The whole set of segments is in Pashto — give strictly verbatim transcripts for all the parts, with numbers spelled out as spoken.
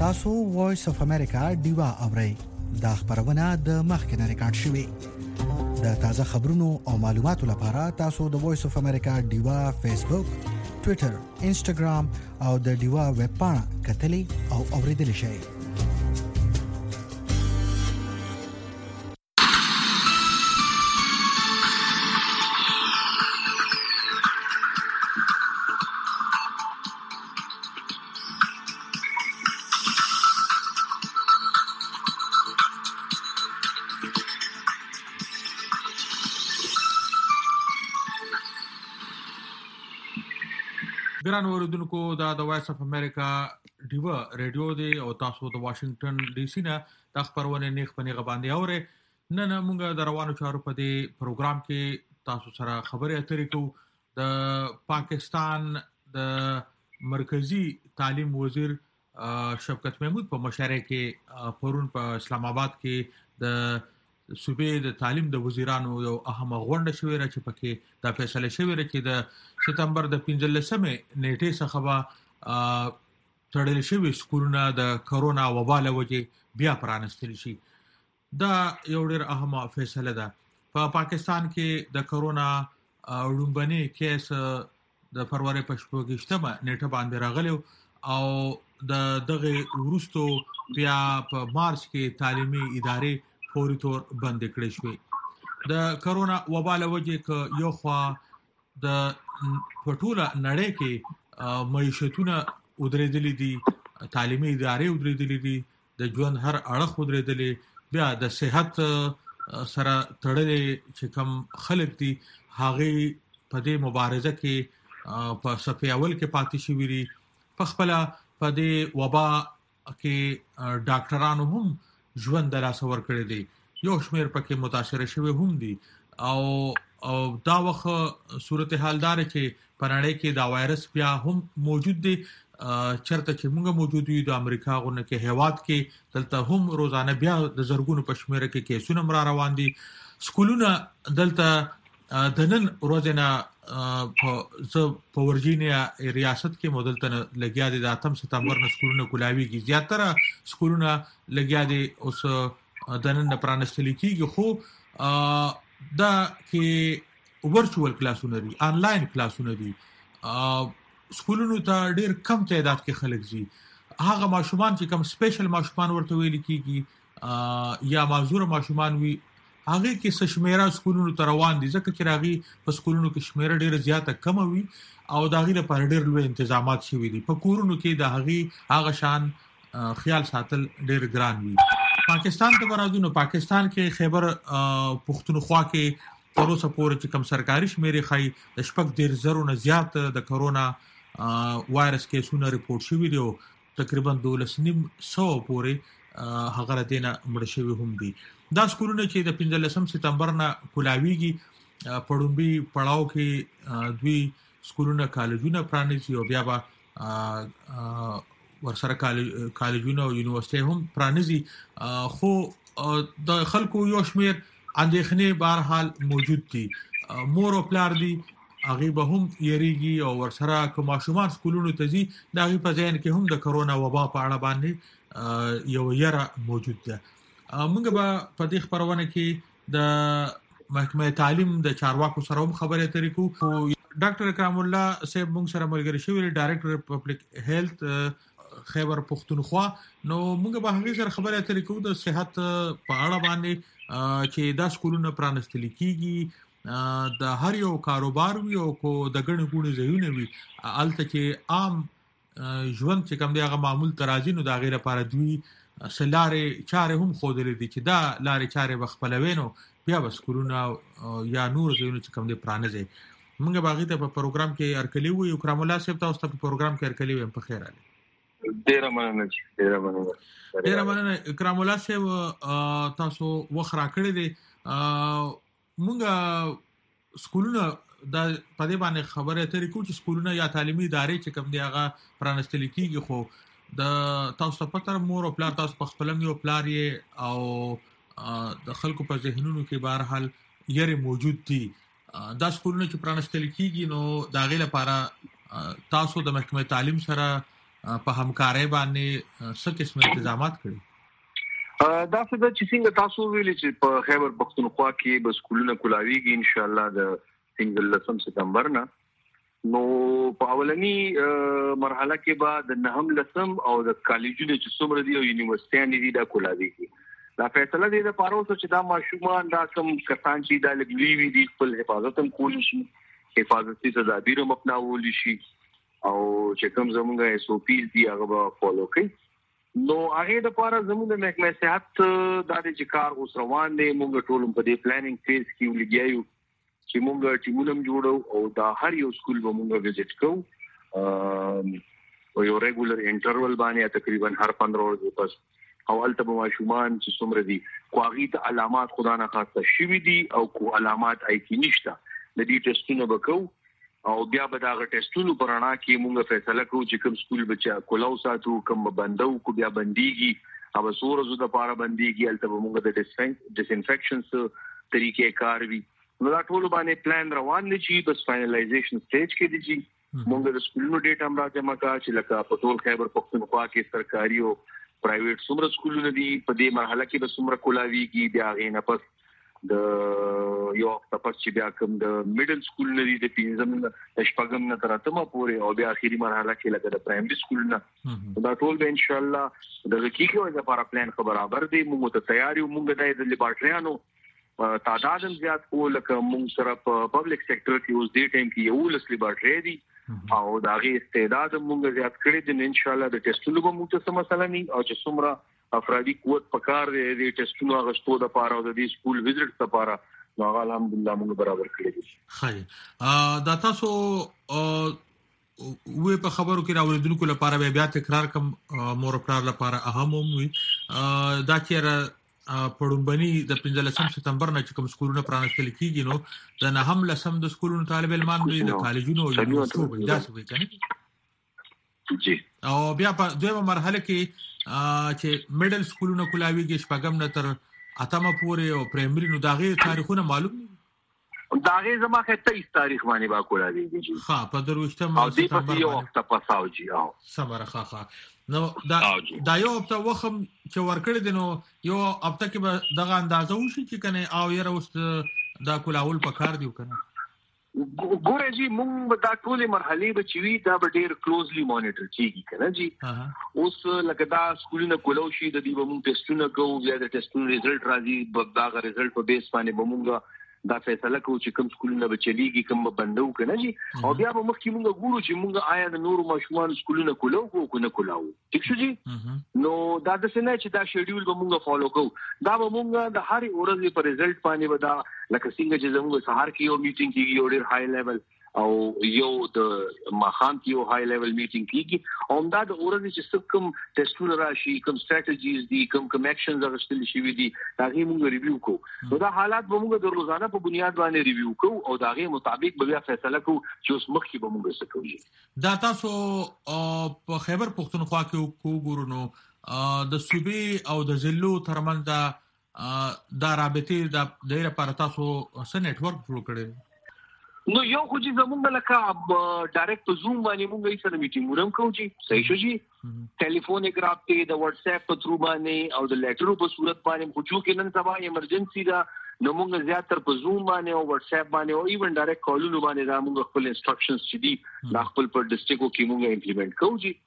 تاسو وایس اف امریکا ډیوا اورئ دا خبرونه د مخکنه ریکارډ شوې د تازه خبرونو او معلوماتو لپاره تاسو د وایس اف امریکا ډیوا فیسبوک، ټوئیټر، انسټاګرام او د ډیوا ویب پاڼه کتلې او اوریدل شئ. ګران اوریدونکو دا د وایس اف امریکا ډیوا ریډیو دی او تاسو د واشنگټن ډي سي نه د خبرونه نیخ په نیغه باندې اورئ. نن موږ د روانو چارو په دې پروګرام کې تاسو سره خبرې اترې کوو. د پاکستان د مرکزی تعلیم وزیر شفقت محمود په مشاعره کې پرون په اسلام آباد کې د صوبې د تعلیم د وزیرانو یو اهم غونډه شوې چې پکې دا فیصله شوې چې د سپتمبر د پنځلسمې نیټې څخه به تړل شوی سکولونه د کرونا وبا له وجې بیا پرانستل شي. دا یو ډېر اهمه فیصله ده. په پاکستان کې د کرونا لومبني کیس د فروری په شپږشتمه نیټه باندې راغلی او د دغه وروستو بیا په مارچ کې تعلیمي ادارې فوري تور بند کړې شوې. د کرونا وبا له وجې ک یو خوا د پټوله نړۍ کې معیشتونه ودرېدلې دي، تعلیمي ادارې ودرېدلې دي، د ژوند هر اړخ ودرېدلې، بیا د صحت سره تړلې چې کوم خلک دي هغه په دې مبارزه کې په صفې اول کې پاتې شوي دي. په خپل په دې وبا کې ډاکټرانو هم ژوند د لاس ور کړی دی، یو شمیر پکې متاثر شوی هم دي او او دا وخت صورتحال دار چې په نړۍ کې دا وایرس بیا هم موجود دی. چرته چې موږ موجود یو د امریکا غونډه کې هیواد کې دلته هم روزانه بیا د زرګونو په شمیر کې کیسونه مر روان دي. سکولونه دلته د نن ورځې په ورجینیا ریاست کې مدلته لګیا دي د اتم سپتمبر نه سکولونه کولاویږي. زیاتره سکولونه لګیا دي اوس د نن پرانستل کېږي، خو دا کې ورچوال کلاسونه دي، آنلاین کلاسونه دي. سکولونو ته ډیر کم تعداد کې خلک زی. هغه ماشومان چې کوم سپیشل ماشومان ورته ویل کېږي یا معذور ماشومان وي هغه کې څه شمیره سکولونو ته روان دي، ځکه چې راغي په سکولونو کې شمیره ډیره زیاته کم وي او دا غي لپاره ډیر لوی تنظیمات شوي دي. په کورونو کې د هغه هغه شان خیال ساتل ډیر ګران وي. پاکستان ته ورادونو پاکستان کې خیبر پختونخوا کې تر اوسه پورې چې کوم سرکاري شمیرې خای د شپږ ډیر زرو نه زیات د کرونا وایرس کیسونه ریپورت شوي دي او تقریبا دولس نیم سو پورې هغه دینه مړ شوی هم دي. دا سکولونه چې د پنځلسم سپتمبر نه کولاویږي پړومبي پړاو کې دوی سکولونه کالجونه پرانیزي او بیا به ورسره کالجونه او یونیورسيټي هم پرانیزي. خو د خلکو یو شمیر اندېښنې بهر حال موجود دي. مور او پلار دي هغه به هم یریږي او ورسره کوم ماشومان سکولونو ته ځي دا غي په ځین کې هم د کرونا وبا په اړه باندې یو یره موجود ده. موږ به په دې خبرونه کې د محکمه تعلیم د چارواکو سره هم خبرې اترې کوو. ډاکټر اکرام الله صاحب موږ سره ملګری شوی ډایریکټر پبلک هیلث خیبر پختونخوا. نو موږ به هغه سره خبرې اترې کوو د صحت په اړه باندې چې دا سکولونه پرانستل کیږي د هر یو کاروبار وي او کو د غنې ګونې ځایونه وي الته چې عام ژوند چې کوم دی هغه معمول ترازی نو دا غیر لپاره دوی سلارې چارې هم خودلې دي چې دا لارې چارې بخپلوینو بیا وسکولونه یا نور ځایونه چې کوم دی پرانځي. موږ باغی ته په پروګرام کې ارکلی وو. اکرام الله صاحب تاسو ته په پروګرام کې ارکلی وو. په خیر علي. ډیر مننه ډیر مننه ډیر مننه اکرام الله صاحب تاسو وخرا کړی دي. موږ سکولونه د پدې باندې خبره اترې کوو چې سکولونه یا تعلیمي ادارې چې کوم دی هغه پرانستل کیږي، خو د تاسو په تر مور او پلار تاسو په خپل یو پلار یې او د خلکو په ذهنونو کې بهر حال یې موجود دي. دا سکولونه چې پرانستل کیږي نو دا غي لپاره تاسو د محکمه تعلیم سره په همکارۍ باندې څه قسم انتظامات کړي؟ دا څه د چې څنګه تاسو ویلي چې په خیبر پختونخوا کې به سکولونه کولاویږي ان شاء الله د څنګه لسم سپتمبر نه. نو په اولنی مرحله کې به د نهم لسم او د کالجونو چې څومره دي او یونیورسيټي دي دا کولاویږي. دا فیصله دې د پاره اوسه چې دا ماشومان دا کوم کسان چې دا لګوي وي دي خپل حفاظت هم کولی شي، حفاظتي تدابیر هم اپناول شي او چې کوم زمونږه اس او پی دي هغه به فالو کړي. نو هغه د پاره زمونږ محکمه صحت د دې کار اوس روان دي. موږ ټول په دې پلانینګ فیز کې ولګیایو چې موږ ټیمونه جوړو او دا هر یو سکول به موږ وزټ کوو او یو ریګولر انټرول باندې تقریبا هر پندرہ ورځې پس او الته به ماشومان چې څومره دي کوغي ته علامات خدا نه خاصه شوي دي او کو علامات آیتی نشته د دې ټیسټونو وکاو او بیا به دا غ ټیسټونو پرانا کې موږ فیصله کوو چې کوم سکول بچا کولاو ساتو کوم بندو کو بیا بنديږي او سورزو د پاره بنديږي الته به موږ د ډیسانفیکشنز طریقې کار وی. نو دا ټول باندې پلان روان دي چې بس فائنلایزیشن سټیج کې دي چې موږ د سکولونو ډیټا هم راځم کا چې لکه په ټول خیبر پختونخوا کې سرکاري او پرایویټ څومره سکولونه دي په دې مرحله کې به څومره کولاویږي بیا غي نه پس د یو تاسو چې بیا کوم د میډل سکول نه دي د پنځم نه شپږم نه تر اتمه پورې او بیا اخیری مرحله کې لکه د پرایمري سکول نه دا ټول به ان شاء الله د حقیقت لپاره پلان خبر برابر دي. موږ ته تیاری موږ د لیبارټریانو تعداد زیات کو لکه موږ سره په پبلک سېکټر کې اوس دې ټیم کې یو لس لیبارټری دي او دا غي استعداد موږ زیات کړی دي. ان شاء الله د ټیسټونو به موږ څه مسله نه او چې څومره افرادي قوت پکار دی د ټیسټونو غشتو د پاره او د دې سکول وزټ لپاره نو الحمدلله موږ برابر کړی دي. خیر دا تاسو وې په خبرو کې راوړېدونکو لپاره بیا تکرار کوم مور پلار لپاره اهم وي دا چې پړومبني د پنځلسم سپتمبر نه چې کوم سکولونه پرانستل کیږي نو د نهم لسم د سکولونو طالب علمان وي د کالجونو او یونیورسيټو دا څه وي کنه جی. او بیا په دویمه مرحله کې چې میډل سکولونه کولاویږي شپږم نه تر اتمه پورې او پرایمري نو دا غي تاریخونه معلوم دي دا غي زما خه تیس تاریخ باندې با کولاویږي. ها په دروشتم سپتمبر یو وخت پاساو جی او سمره ها ها نو دا دا یو په وخت چې ورکړی دي نو یو هفته کې به دغه اندازه وشي چې کنه او یې اوس دا کولاول په کار دی کنه. ګوره جی موږ دا ټولې مرحلې به چې وي دا به ډېر کلوزلی مانیټر کیږي کنه جی. اوس لکه دا سکولونه کولو شي د دې به موږ ټیسټونه کوو بیا د ټیسټونو ریزلټ راځي دا غ ریزلټ په بیس باندې به موږ دا فیصله کوو چې کوم سکولونه به چلیږي کوم به بندو کنه جی. او بیا به مخکې موږ ګورو چې موږ آیا د نورو ماشومان سکولونه کولو کو کنه کولاو ٹھیک شو جی. نو دا د سنه چې دا شیډول به موږ فالو کوو دا به موږ د هر ورځې پر ریزلټ باندې به دا لکه څنګه چې زموږ سهار کې یو میټینګ کیږي یو ډیر های لیول او یو د ماخام کې یو های لیول میټینګ کیږي او دا د ورځې چې کوم ټیسټونه راشي کوم سټریټجیز دي کوم کوم اکشنز غوښتل شي وي دي دا غي موږ ریویو کوو. نو دا حالات به موږ د روزانه په بنیاد باندې ریویو کوو او دا غي مطابق به بیا فیصله کوو چې اوس مخکې به موږ څه کوو. دا تاسو په خیبر پختونخوا کې وګورئ نو د صوبې او د ضلعو ترمنځ دا رابطه د ډیره لپاره تاسو څه نیټ ورک جوړ کړی؟ نو یو خو چې زمونږ لکه ډایرکټ په زوم باندې مونږ یې سره میټینګ ورم کوو چې صحیح شو جی. ټلیفونیک رابطه د واتس اپ په تھرو باندې او د لیټرو په صورت باندې خو چې نن سبا ایمرجنسي دا نو مونږ زیاتره په زوم باندې او واتس اپ باندې او ایون ډایرکټ کالونو باندې دا مونږ خپل انسټرکشنز چې دي دا خپل پر ډیسټریکټ کې مونږ امپلیمنٹ کوو جی.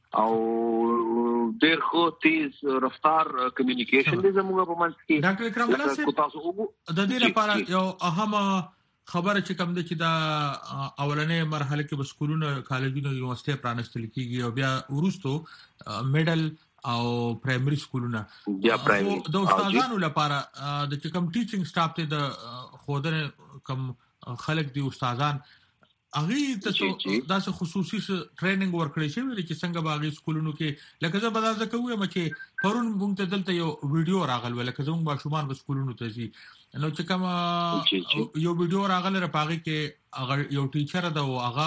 او ډېر خو تیز رفتار کمیونیکیشن دې زموږ په منځ کې ډاکټر اکرم الله صاحب د دې لپاره یو اهم خبره چې کوم د چې دا اولنې مرحله کې سکولونه کالجونه یونیورسيټي پرانستل کیږي او بیا ورستو میډل او پرایمري سکولونه بیا پرایمري د استادانو لپاره د چې کوم ټیچینګ سټاف ته د خودنه کوم خلک دي استادان اغه تاسو داسې خصوصي ټریننګ ورکړی شي چې څنګه باغی سکولونو کې لکه زه بدازه کوم چې پرون موږ ته دلته یو ویډیو راغل ولکه زموږ ماشومان په سکولونو ته ځي نو چې کوم یو ویډیو راغله راپاږي کې هغه یو ټیچر دا او هغه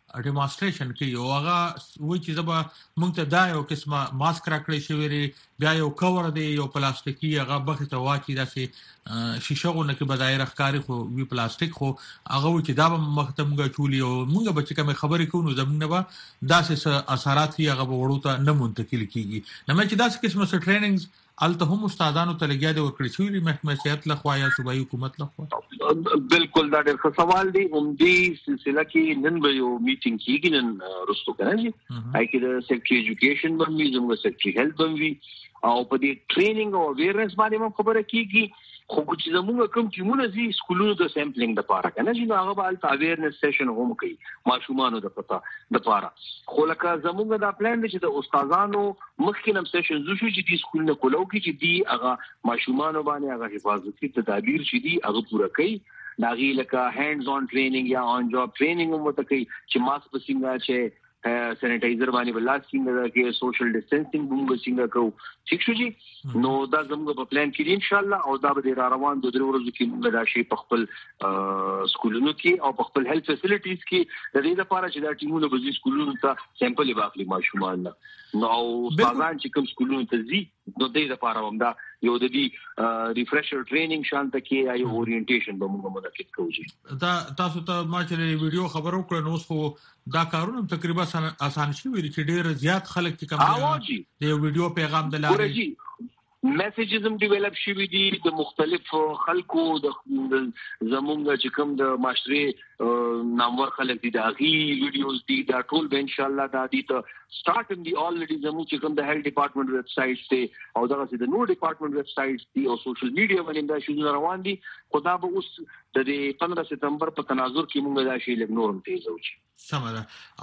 ډیمونستریشن کوي او هغه وایي چې زبا مونږ ته دا یو قسمه ماسک راکړی شوی دی بیا یو کور دی یو پلاستیکي هغه بخې ته واچي داسې شیشه غونه کې بدایره ښکاري خو وی پلاستیک خو هغه وایي چې دا به مخته مونږ چولي او مونږ به چې کومې خبرې کوو نو زمونږ نه به داسې اثرات وي هغه به وړو ته نه منتقل کېږي نه مې چې داسې قسمه څه ټریننګز الته هم استادانو ته لګیا دي ورکړي شوی دی محکمه صحت لخوا یا صوبایي حکومت لخوا بالکل دا ډېر ښه سوال دی هم دې سلسله کې نن به یو میټینګ کېږي نن رستو کنه هاي کې د سیکټري ایجوکیشن باندې زموږ سیکټري هیلث باندې او په دې ټریننګ او اویرنس باندې هم خبره کیږي خو چې زموږ کوم ټیمونه زی سکولونو د سیمپلینګ د پاره کنه چې هغه به الته اویرنس سیشن هم کوي ماشومانو د پتا د پاره خو لکه زموږ د پلان دی چې د استادانو مخکینم سیشن زو شو چې د سکولونو کولو کې چې دی هغه ماشومانو باندې هغه حفاظتي تدابیر چې دی هغه پوره کوي داغي لکه هاندز اون ټریننګ یا اون جاب ټریننګ هم وته کوي چې ماسک په څنګه چې سینیټایزر باندې بل لاس څنګه کې سوشل ډیسټنسینګ موږ څنګه کوو ٹھیک شو جی نو دا زموږ په پلان کې ان شاء الله او دا به را روان د درو ورځو کې موږ دا شی په خپل سکولونو کې او په خپل هیلث فیسیلیټیز کې د دې لپاره چې دا ټیمونه به سکولونو ته سیمپل واخلي ماشومان نو استادان چې کوم سکولونو ته ځي نو د دې لپاره هم دا یو د دې ریفریشر ټریننګ شانته کې یا اورینټیشن به موږ منعقد کوو دا تاسو ته ما چې ویډیو خبرو کړو نو خو دا کارونه تقریبا آسان شي ویل چې ډیر زیات خلک چې کوم دی د ویډیو پیغام د لارې میسیجز هم ډیولپ شوي دي د مختلف خلکو د زمونږ چې کوم د معاشري نامور خلک دي دا غي ویډیوز دي دا ټول به ان شاء الله دا دي ته سٹارټ ان دي الریډي زموږ چې کوم د هیلث ډپارټمنټ ویب سټ ته او دا چې د نو ډپارټمنټ ویب سټ دي او سوشل میډیا باندې دا شي روان دي خدا به اوس د پندرہ سپتمبر په تناظر کې موږ دا شی لګ نورم تیز وچی سمره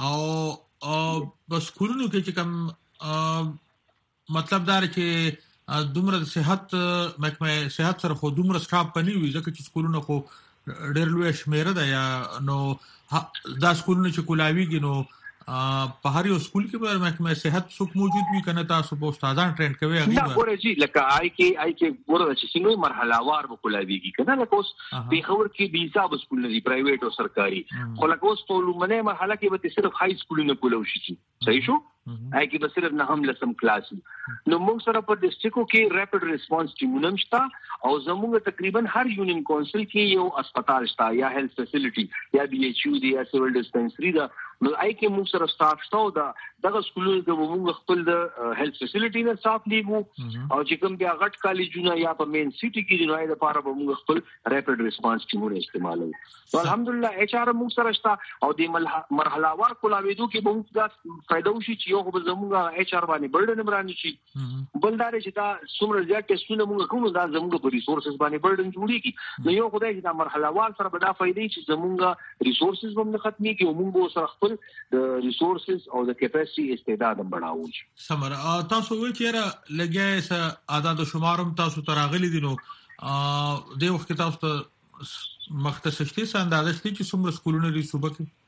او بس کورونو کې چې کوم مطلب دا چې دومره صحت محکمه صحت سره خو دومره سټاپ پني وي ځکه چې سکولونه خو ډېر لوی شمیره ده یا نو دا سکولونه چې کولاویږي نو په هر یو سکول کې به محکمه صحت څوک موجود وي کنه تاسو په استادان ټرین کوي هغه نه ګورې چې لکه آی کې آی کې ګوره چې څنګه مرحله وار به کولاویږي کنه لکه اوس په خبر کې بي حساب سکول نه دي پرایویټ او سرکاري خو لکه اوس په لومړنۍ مرحله کې به صرف هاي سکولونه کولو شي صحیح شو آی کې به صرف نه هم لسم کلاس نو موږ سره په ډیسټریکټو کې ریپډ ریسپانس ټیمونه شته او زموږ تقریبا هر یونین کونسل کې یو هسپتال شته یا هیلث فیسیلیټي یا بي ایچ یو دی یا سیول ډیسپنسری دا نو آی کې موږ سره سټاف شته او دا دغه سکولونو د موږ خپل د هیلث فیسیلیټي نه صاف دیګو او چې کوم بیا غټ کالجونه یا په مین سټي کې دی نو لپاره به موږ خپل ریپډ ریسپانس ټیمونه استعمالوو نو الحمدلله ایچ ار موږ سره شته او د مرحله وار کولاویدو کې به موږ دا فائدہ وشي چې یو خو زموږ ایچ ار باندې برډن مرانی شي بلدار چې دا څومره زیات ټیسټونه موږ کوو دا زموږ په ریسورسز باندې برډن جوړیږي نو یو خدای چې دا مرحله وار سره به دا فائدې چې زموږ ریسورسز هم نه ختمي کې او موږ سره خپل د ریسورسز او د کیپاسټي استعداد هم بڑھاوو سمر تاسو وایي چې لګیا س اعداد و شمارم تاسو تراغلي دي نو د وخت تاسو ته مختصشتي سره اندازه شته چې څومره سکولونه لري صوبه کې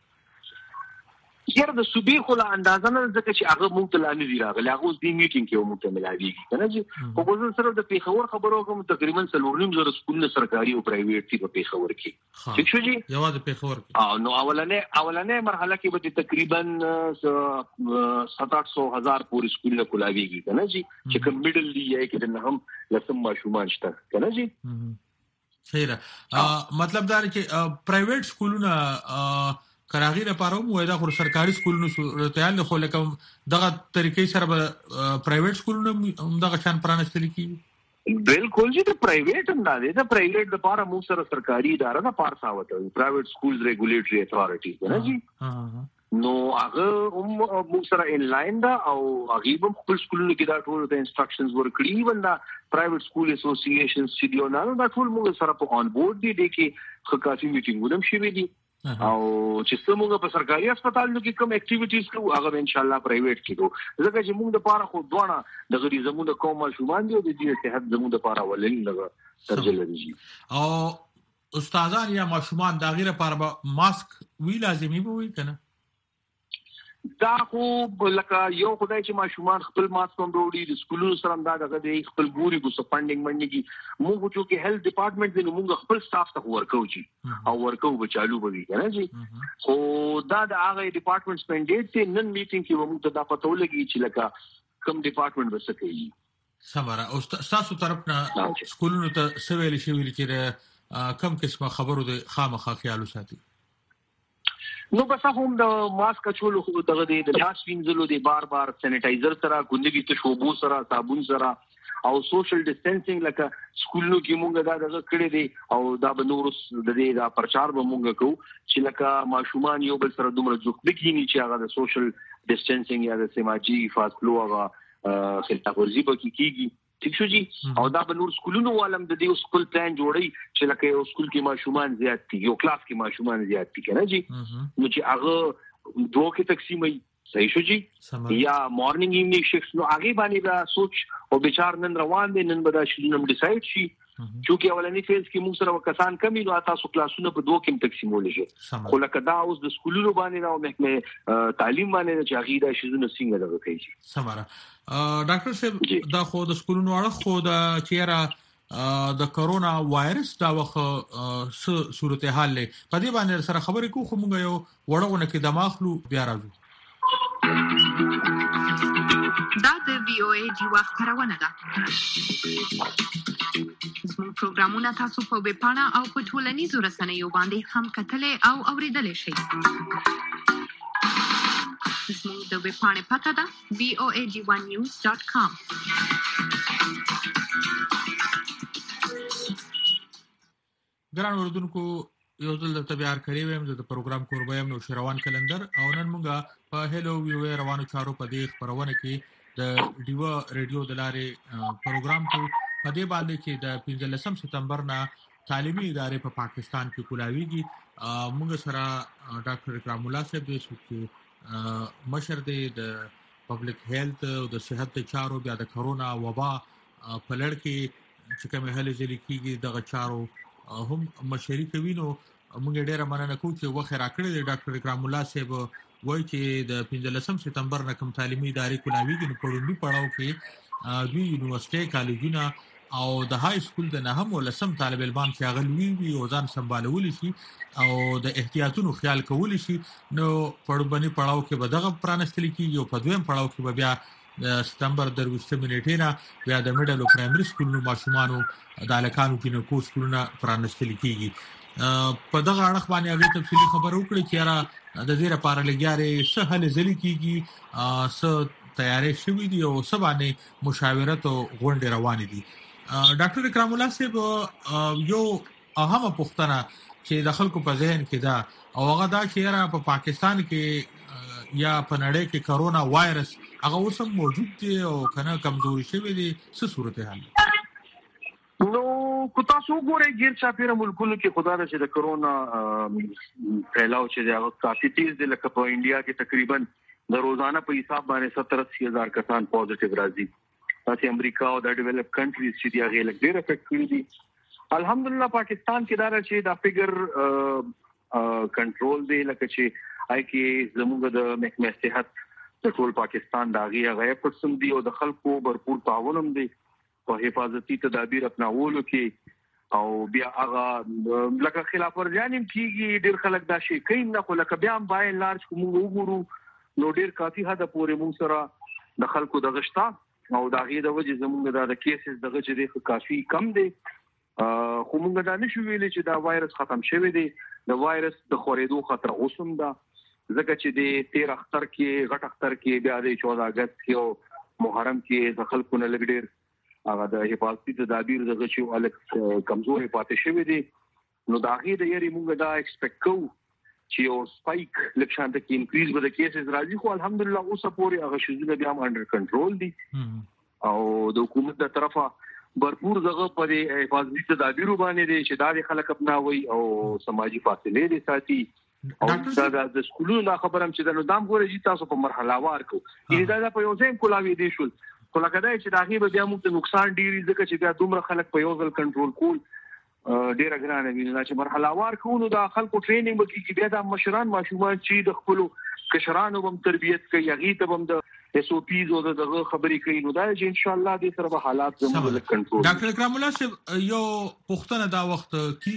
یاره د صوبې خو لا اندازه نه ځکه چې هغه موږ ته لاندې دی راغلی هغه اوس دې میټینګ کې موږ ته ملاویږي کنه چې خو په صرف د پیښور خبرو کوم تقریبا څلور نیم زره سکولونه سرکاري او پرایویټ دي په پیښور کې ٹھیک شو جی یوازې پیښور کې نو اولنې اولنې مرحله کې به تقریبا سات آٹھ سو هزار پورې سکولونه کولاویږي کنه جی چې کوم میډل دی یا کې نه هم لسم ماشومان شته کنه جی صحیح مطلب دا چې پرایویټ سکولونه کراغي لپاره مو دا خو سرکاري سکولونو ته نه خو لکه دغه طریقې سره پرایویټ سکولونو دغه شان پرانستل کیږي بالکل جی د پرایویټ هم دا دی د پرایویټ لپاره مو سره سرکاري اداره نه پارسا وته پرایویټ سکولز ریګولیټري اتھارټي نه جی نو هغه هم مو سره ان لاین دا او هغه هم خپل سکولونو کې دا ټول د انسټرکشنز ورکړي وندا پرایویټ سکول اسوسییشن سټډیو نه دا ټول موږ سره په اون بورډ دي د کې خکافي میټینګونه هم شوي دي او چې څنګه په سرکاري هسپتالونو کې کوم اکټیویټیز کوو هغه ان شاء الله پرایویټ کې کوو ځکه چې موږ د پاره خو دوه د غری زموږ د قوم شومان دي او د دې صحت زموږ د پاره ولل لګا ترجل دي او استادان یا ماشومان د غیره لپاره ماسک وی لازمي وي کنه دا خو لکه یو خدای چې ماشومان خپل ماسک هم وروړي د سکولونو سره دا دغه د خپل ګوري کو سپانډینګ منډي موږ چې کې هیلث ډپارټمنټ دی موږ خپل سټاف ته ورکو چې او ورکو به چالو به وي کنه جی خو دا د هغه ډپارټمنټ سپینډیټ ته نن میټینګ کې موږ ته دا پته ولګي چې لکه کوم ډپارټمنټ به څه کوي سمره او تاسو طرف نه سکولونو ته سویل شي ویل چې کم قسمه خبرو د خامخا خیال وساتي نو بس هم د ماسک چولو خو دغه د لاس وینځلو د بار بار سینیټایزر سره ګوندګي ته شوبو سره صابون سره او سوشل ډیسټنسینګ لکه سکولونو کې مونږ دا دغه کړی دی او دا به نور د دې دا پرچار به مونږ کوو چې لکه ماشومان یو بل سره دومره جوړ دګینی چې هغه د سوشل ډیسټنسینګ یا د سماجی فاصلو هغه خلک ورزي به کیږي ٹھیک شو جی او دا به نور سکولونو والم د دې سکول پلان جوړي چې لکه یو سکول کې ماشومان زیات دي یو کلاس کې ماشومان زیات دي کنه جی نو چې هغه دوه کې تقسیمي صحیح شو جی یا مارنینګ ایونینګ شیفټ نو هغه باندې دا سوچ او بیچار نن روان دي نن به دا شلونم ډیسایډ شي چې اولنی فیز کې موږ سره کسان کمی نو تاسو کلاسونه په دوه کې تقسیمول شي خو لکه دا اوس د سکولونو باندې او محکمه تعلیم باندې چې هغه د شیزونه څنګه دغه کوي سماره ډاکټر صاحب دا خو د سکولونو اړه خو د چیرې د کرونا وایرس دا وخت صورتحال له په دې باندې سره خبرې کوو خو موږ یو وړونه کې دماغلو بیا راځو دا د وی او ای جیوا خبرونه ده زموږ پروګرامونه تاسو په ویب پاڼه او په ټولنیزو رسنیو باندې هم کتلې او اوریدلای شئ زموږ د ویب پاڼې پته ده وی او ای جی ون نیوز ډاټ کام ګران اوردونکو یو ځل د تبعار کړی ویم د پروګرام کوربایم نو شروان کلندر او نن موږ په هلو وی او ای روانو چارو په دې خبرونه کې د ډیوا ریډیو د لارې پروګرام ته په دې باندې چې د پنځلسم سپتمبر نه تعلیمي ادارې په پاکستان کې کولاویږي موږ سره ډاکټر اکرام الله صاحب د سوچ مشر د پبلک هیلث او د صحت چارو بیا د کرونا وبا په لړ کې چې کومه هلې ځلې کېږي دغه چارو هم مشري کوي نو موږ ډېر مننه کوو چې وخت راکړی دی ډاکټر اکرام الله صاحب وایي چې د پنځلسم سپتمبر نه کوم تعلیمي ادارې کولاویږي نو په لومړي پړاو کې دوی یونیورسيټي کالجونه او د های سکول د نهم ولسم طالب علمان چې غلوي وي او ځان سمبالول شي او د احتیاطونو خیال کول شي نو په لومړي پړاو کې به دغه پرانستل کیږي او په دویم پړاو کې به بیا د سپتمبر درویشتمه نیټه نه بیا د میډل او پرایمري سکولونو ماشومانو د الکانو کې نو کو سکولونه پرانستل کیږي په دغه اړه باندې هغه تفصیلی خبر وکړي چې را د دې لپاره لګیارې سهل ځلی کیږي س تیارې شوې دي او سبانه مشاورت او غونډې روانې دي ډاکټر اکرام الله صاحب یو اهمه پوښتنه چې د خلکو په ذهن کې ده او هغه دا چې را په پاکستان کې یا په نړۍ کې کرونا وایرس هغه اوس هم موجود دی او کنه کمزوري شوی دی څه صورتحال نو کو تاسو ګورئ غیر چاپیره ملکونو کې خدا د چې د کرونا پھیلاو چې هغه کافي تیز دی لکه په انډیا کې تقریبا د روزانه په حساب باندې ستر اسی هزار کسان پوزټیو راځي تاسو امریکا او د ډیولپ کنټریز چې دی هغه لږ ډیر افیکټ کړي دي الحمدلله پاکستان کې دا چې دا فګر کنټرول دی لکه چې آی کې زموږ د محکمه صحت د ټول پاکستان داغي غیر پرسم دی او د خلکو भरपूर تعاونم دی په حفاظتي تدابیر اپناولو کې او بیا هغه لکه خلاف ورزيانم کیږي ډیر خلک دا شي کین نه خو لکه بیا هم بای لارج کوم وګورو نو ډیر کافي حد پورې موږ سره د خلکو د غشتا او داغي د وجه زموږ د کیسز دغه چې کافي کم دی خو موږ دا نشو ویلې چې دا وایرس ختم شوی دی د وایرس د خورېدو خطر اوسم ده ځکه چې د تیر اختر کې غټ اختر کې بیا د چودہ اگست کې او محرم کې د خلکو نه لګ ډیر هغه د حفاظتي تدابیر دغه چې الګ کمزوري پاتې شوی دي نو دا غي د یاري موږ دا ایکسپیکټ کوو چې او سپایک لکشان ته کې انکریز به د کیسز راځي خو الحمدلله اوس پورې هغه شوزونه بیا هم انډر کنټرول دي او د حکومت د طرفه भरपूर دغه په حفاظتي تدابیر باندې دي چې دا خلک اپناوي او سماجی فاصله دي ساتي او دا د سکولونو لا خبرم چې د نظام ګورې چې تاسو په مرحله وار کو دا د په یو ځای کولاوي دي شول کله کله چې دا غي به بیا موږ ته نقصان ډیری ځکه چې بیا دومره خلک په یو ځل کنټرول کول ډیره ګرانه وي نه چې مرحله وار کوو د خلکو ټریننګ وکړي چې بیا د مشران ماشومان چې د خپل کشرانو هم تربیت کوي هغه ته هم د اس او پیز او دغه خبرې کوي نو دا چې ان شاء الله دې سره به حالات زموږ له کنټرول. ډاکټر اکرام الله صاحب یو پوښتنه دا وخت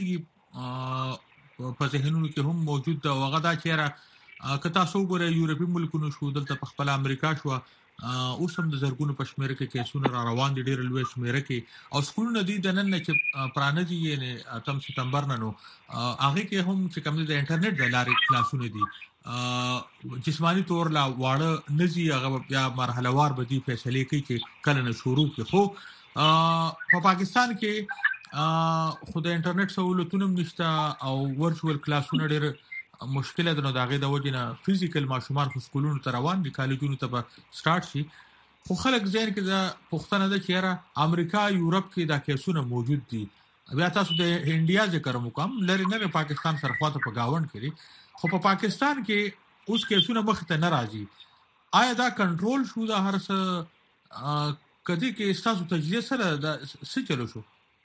کیږي په ذهنونو کې هم موجود دا وغه دا چې که تاسو وګورئ یورپی ملکونو شو دلته په خپل امریکا شو اوس هم د زرګونو په شمېر کې کیسونه را روان دي ډېر لوی شمېر کې او سکولونه دي د نن نه چې پرانه دي یعنی اتم سپتمبر نه نو هغه کې هم چې کوم د انټرنیټ د لارې کلاسونه دي جسمانی طور لا واړه نزي هغه بیا مرحله وار به دي فیصله کوي چې کله نه شروع کې خو په پاکستان کې خو د انټرنیټ سہولتونه نشته او ورچوال کلاسونه ډېر مشکله ده نو داغه د وجنه فزیکل ماشومان خو سکولونو ته روان دي کالجونو ته به سٹارټ شي خو خلک ځین کې دا پښتنه ده چې را امریکا یورپ کې دا کیسونه موجود دي بیا تاسو د انډیا ذکر وکم لری نه پاکستان سره خواته په گاوند کړي خو په پاکستان کې اوس کیسونه مخ ته نه راځي آیا دا کنټرول شو دا هر څه کدي کې تاسو تجزیه سره دا څه چلو شو؟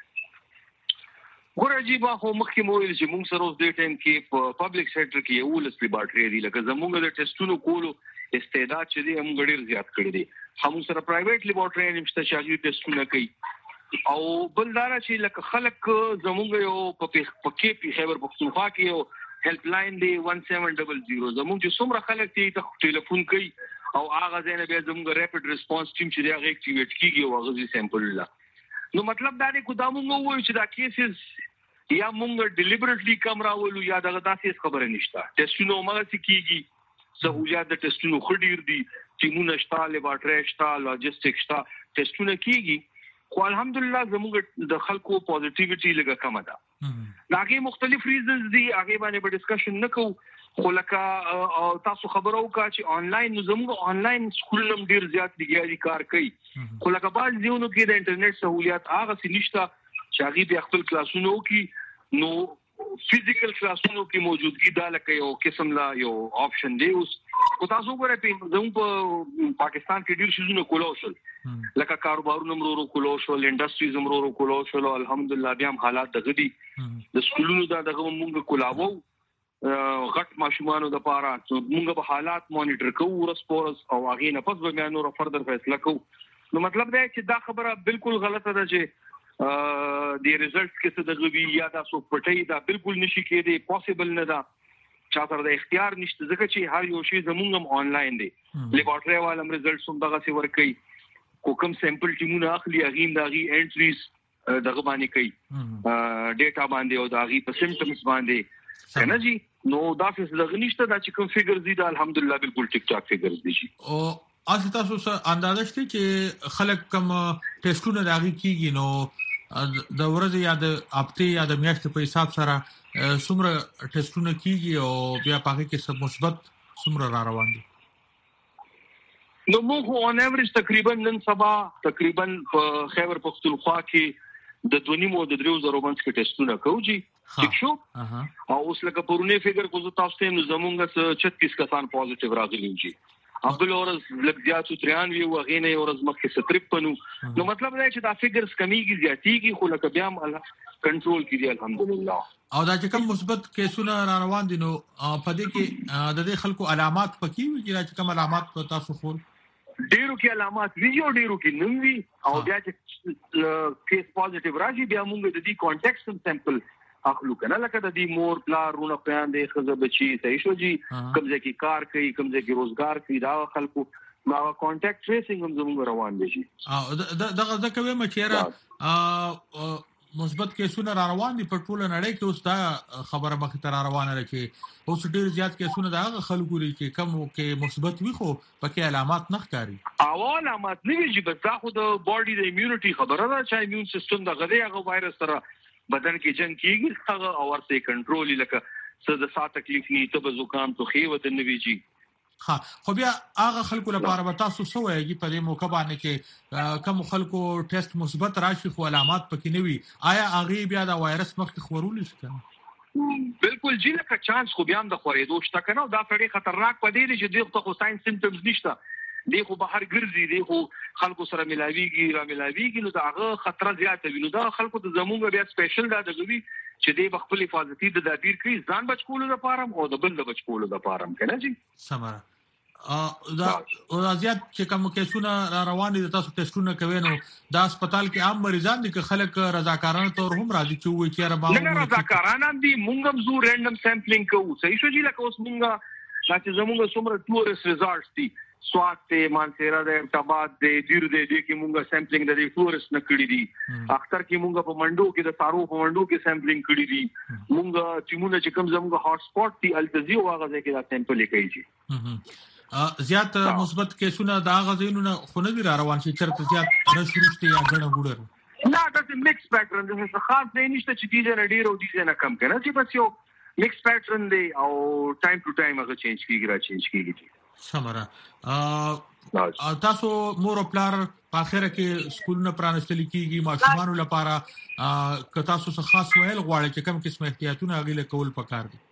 ګور عجیب خو مخکې مو ویل چې موږ سره اوس د ټیم کې په پبلک سېکټر کې یو لس لیبارټري دي لکه زموږ د ټیسټونو کولو استعداد چې دی هم ډېر زیات کړی دی هم سره پرایویټ لیبارټري نشته چې هغه ټیسټونه کوي او بل دا چې لکه خلک زموږ یو په کې په خیبر پختونخوا کې یو هیلپ لاین دی one seven zero zero زموږ چې څومره خلک ته ټلیفون کوي او هغه ځنه به زموږ ریپډ ریسپانس ټیم چې دی هغه اکټیویټ کیږي او هغه سیمپل لا نو مطلب دا دی کو دا موږ وایو چې دا کیسز یا مونږ ډیلیبریټلی کم راولو یا دغه داسې خبره نشته ټیسټونو مګر سکیږي سہولیات د ټیسټونو خډیر دي ټیمونه شته لیبارټري شته لاجستیک شته ټیسټونه کیږي خو الحمدلله زموږ د خلکو پوزټیویټي لږه کم ده هغه مختلف ریزنز دي هغه باندې په ډسکشن نکو خو لکه تاسو خبرو کا چې آنلاین زموږ آنلاین سکولونو ډیر زیات دیګری کار کوي خو لکه بعض ځینو کې د انټرنیټ سہولیات هغه څه نشته چې هغه د خپل کلاسونو کې نو فزیکل کلاسونو کې موجودګي دا لکه یو قسم لا یو آپشن دی اوس کو تاسو وګورئ په زموږ په پاکستان کې ډیر شیزونه کولو شول لکه کاروبارونو مرورو کولو شول انډستریز مرورو کولو شول الحمدلله بیا هم حالات دغه دي د سکولونو دا دغه مونږ کولاوو غټ ماشومانو د پاره مونږ به حالات مانیټر کوو ورسپورس او هغه نه پس به نور فردر فیصله کوو نو مطلب دا چې دا خبره بالکل غلطه ده چې د ریزلټس کې څه د غوي یا تاسو پټي دا بالکل نشي کېدی پوسیبل نه ده چا سره د اختیار نشته ځکه چې هر یو شی زمونږ هم آنلاین دی لیبارټري والم ریزلټس هم دغه څه ور کوي کوم سیمپل ټیمونه اخلي هغه دغه انټریز دغه باندې کوي ډیټا باندې او دغه په سیمپټمز باندې څنګه جی نو دا څه دغه نشته دا چې کوم فګرز دي الحمدلله بالکل ټیک ټاک فګرز دي او اته تاسو اندازه شته چې خلک کوم ټیسټونه راغلي کیږي نو د ورځې یا د هفته یا د میاشتې په حساب سره څومره ټیسټونه کیږي او بیا پاره کې څه مثبت څومره را روان دي نو موږ اون ایوریج تقریبا نن سبا تقریبا په خیبر پختونخوا کې د دونی مو د درو زرو باندې کې ټیسټونه کوي ٹھیک شو او اوس لکه پرونه فګر کو تاسو ته نو زمونږ چھتیس کسان پوزټیو راغلي دي خپل اورز لګیاتو تریانوي وغه نه اورز مخکې ستریپنو نو مطلب دا چې دا فګرز کمیږي زیاتیږي خو لکه بیا هم کنټرول کیږي الحمدلله او دا چې کوم مثبت کیسونه را روان دي نو په دې کې د دې خلکو علامات پکې وي چې کوم علامات په تاسو خور ډیرو کې علامات ویډیو ډیرو کې نوم وي او بیا چې کیس پوزټیو راشي بیا موږ د دې کانټیکسټ سیمپل اخلو کنه لکه د دې مور پلار رونه پیان دي خزه بچي صحیح شو جی کمزې کې کار کوي کمزې کې روزګار کوي دا خلکو ما کانټیکټ ټریسینګ هم زموږ روان دي شي او دغه ځکه وایم چې را مثبت کیسونه را روان دي په ټوله نړۍ کې اوس دا خبره مخ ته را روانه ده چې اوس ډیر زیات کیسونه دا خلکو لري چې کم کې مثبت وي خو پکې علامات نه ښکاري او علامات نه وي چې بس دا خو د باډي د ایمیونټي خبره ده چې ایمیون سیستم د غدي هغه وایرس سره بدن کې جنگ کیږي هغه او ورته کنټرول لکه څه د سات تکلیف نه ته زکام تو خېوت نه ویږي ها خو بیا هغه خلکو لپاره به تاسو سوېږي په دې موقع باندې چې کوم خلکو ټیسټ مثبت راشي خو علامات پکې نه وي آیا هغه بیا د وایرس مخکې خورول شي کنه بالکل جی لکه چانس خو بیا هم د خورېدو شته کنه دا فری خطرناک پدې دي چې دغه خو ساين سیمپټمز نشته دی خو بهر ګرځي دی خو خلکو سره ملاویږي را ملاویږي نو دا هغه خطر زیات وي نو دا خلکو ته زموږ بیا سپیشل دا دغوي چې دی خپل حفاظتي تدابیر کوي ځان بچ کولو لپاره او د بل بچ کولو لپاره کنه جی سمره ا دا او زیات چې کوم کیسونه را روان دي تاسو ټیسټونه کوي نو دا هسپتال کې عام مریضان دي چې خلک رضاکارانه تور هم راځي چې وایي چې را باندې نه رضاکارانه دي مونږ هم زو رینډم سیمپلینګ کوو صحیح شو جی لکه اوس مونږه چې زموږ څومره ټورست ریزورټس دي سوات ته مانسیرا د ارتباط د دیر د دې کې مونږه سیمپلینګ د ټورست نه کړی دي اختر کې مونږه په منډو کې د تارو په منډو کې سیمپلینګ کړی دي مونږه چې مونږ چې کوم زموږ هاټ سپاټ دي التزی او هغه ځکه دا سیمپل کوي جی زیات مثبت کیسونه دا غزینونه خو نه دي روان شي چرته زیات رشورشته یا غنه ګوډر نه دا د میکس پیټرن د څه خاص نه نشته چې دي نه ډیر او دي نه کم کنه چې بس یو میکس پیټرن دی او ټایم ټو ټایم هغه چینج کیږي را چینج کیږي سمره ا تاسو مور پلار په اخره کې سکولونه پرانستل کیږي ماشومان لپاره ک تاسو څه خاص ویل غواړي چې کوم قسم احتیاطونه غیله کول پکار دي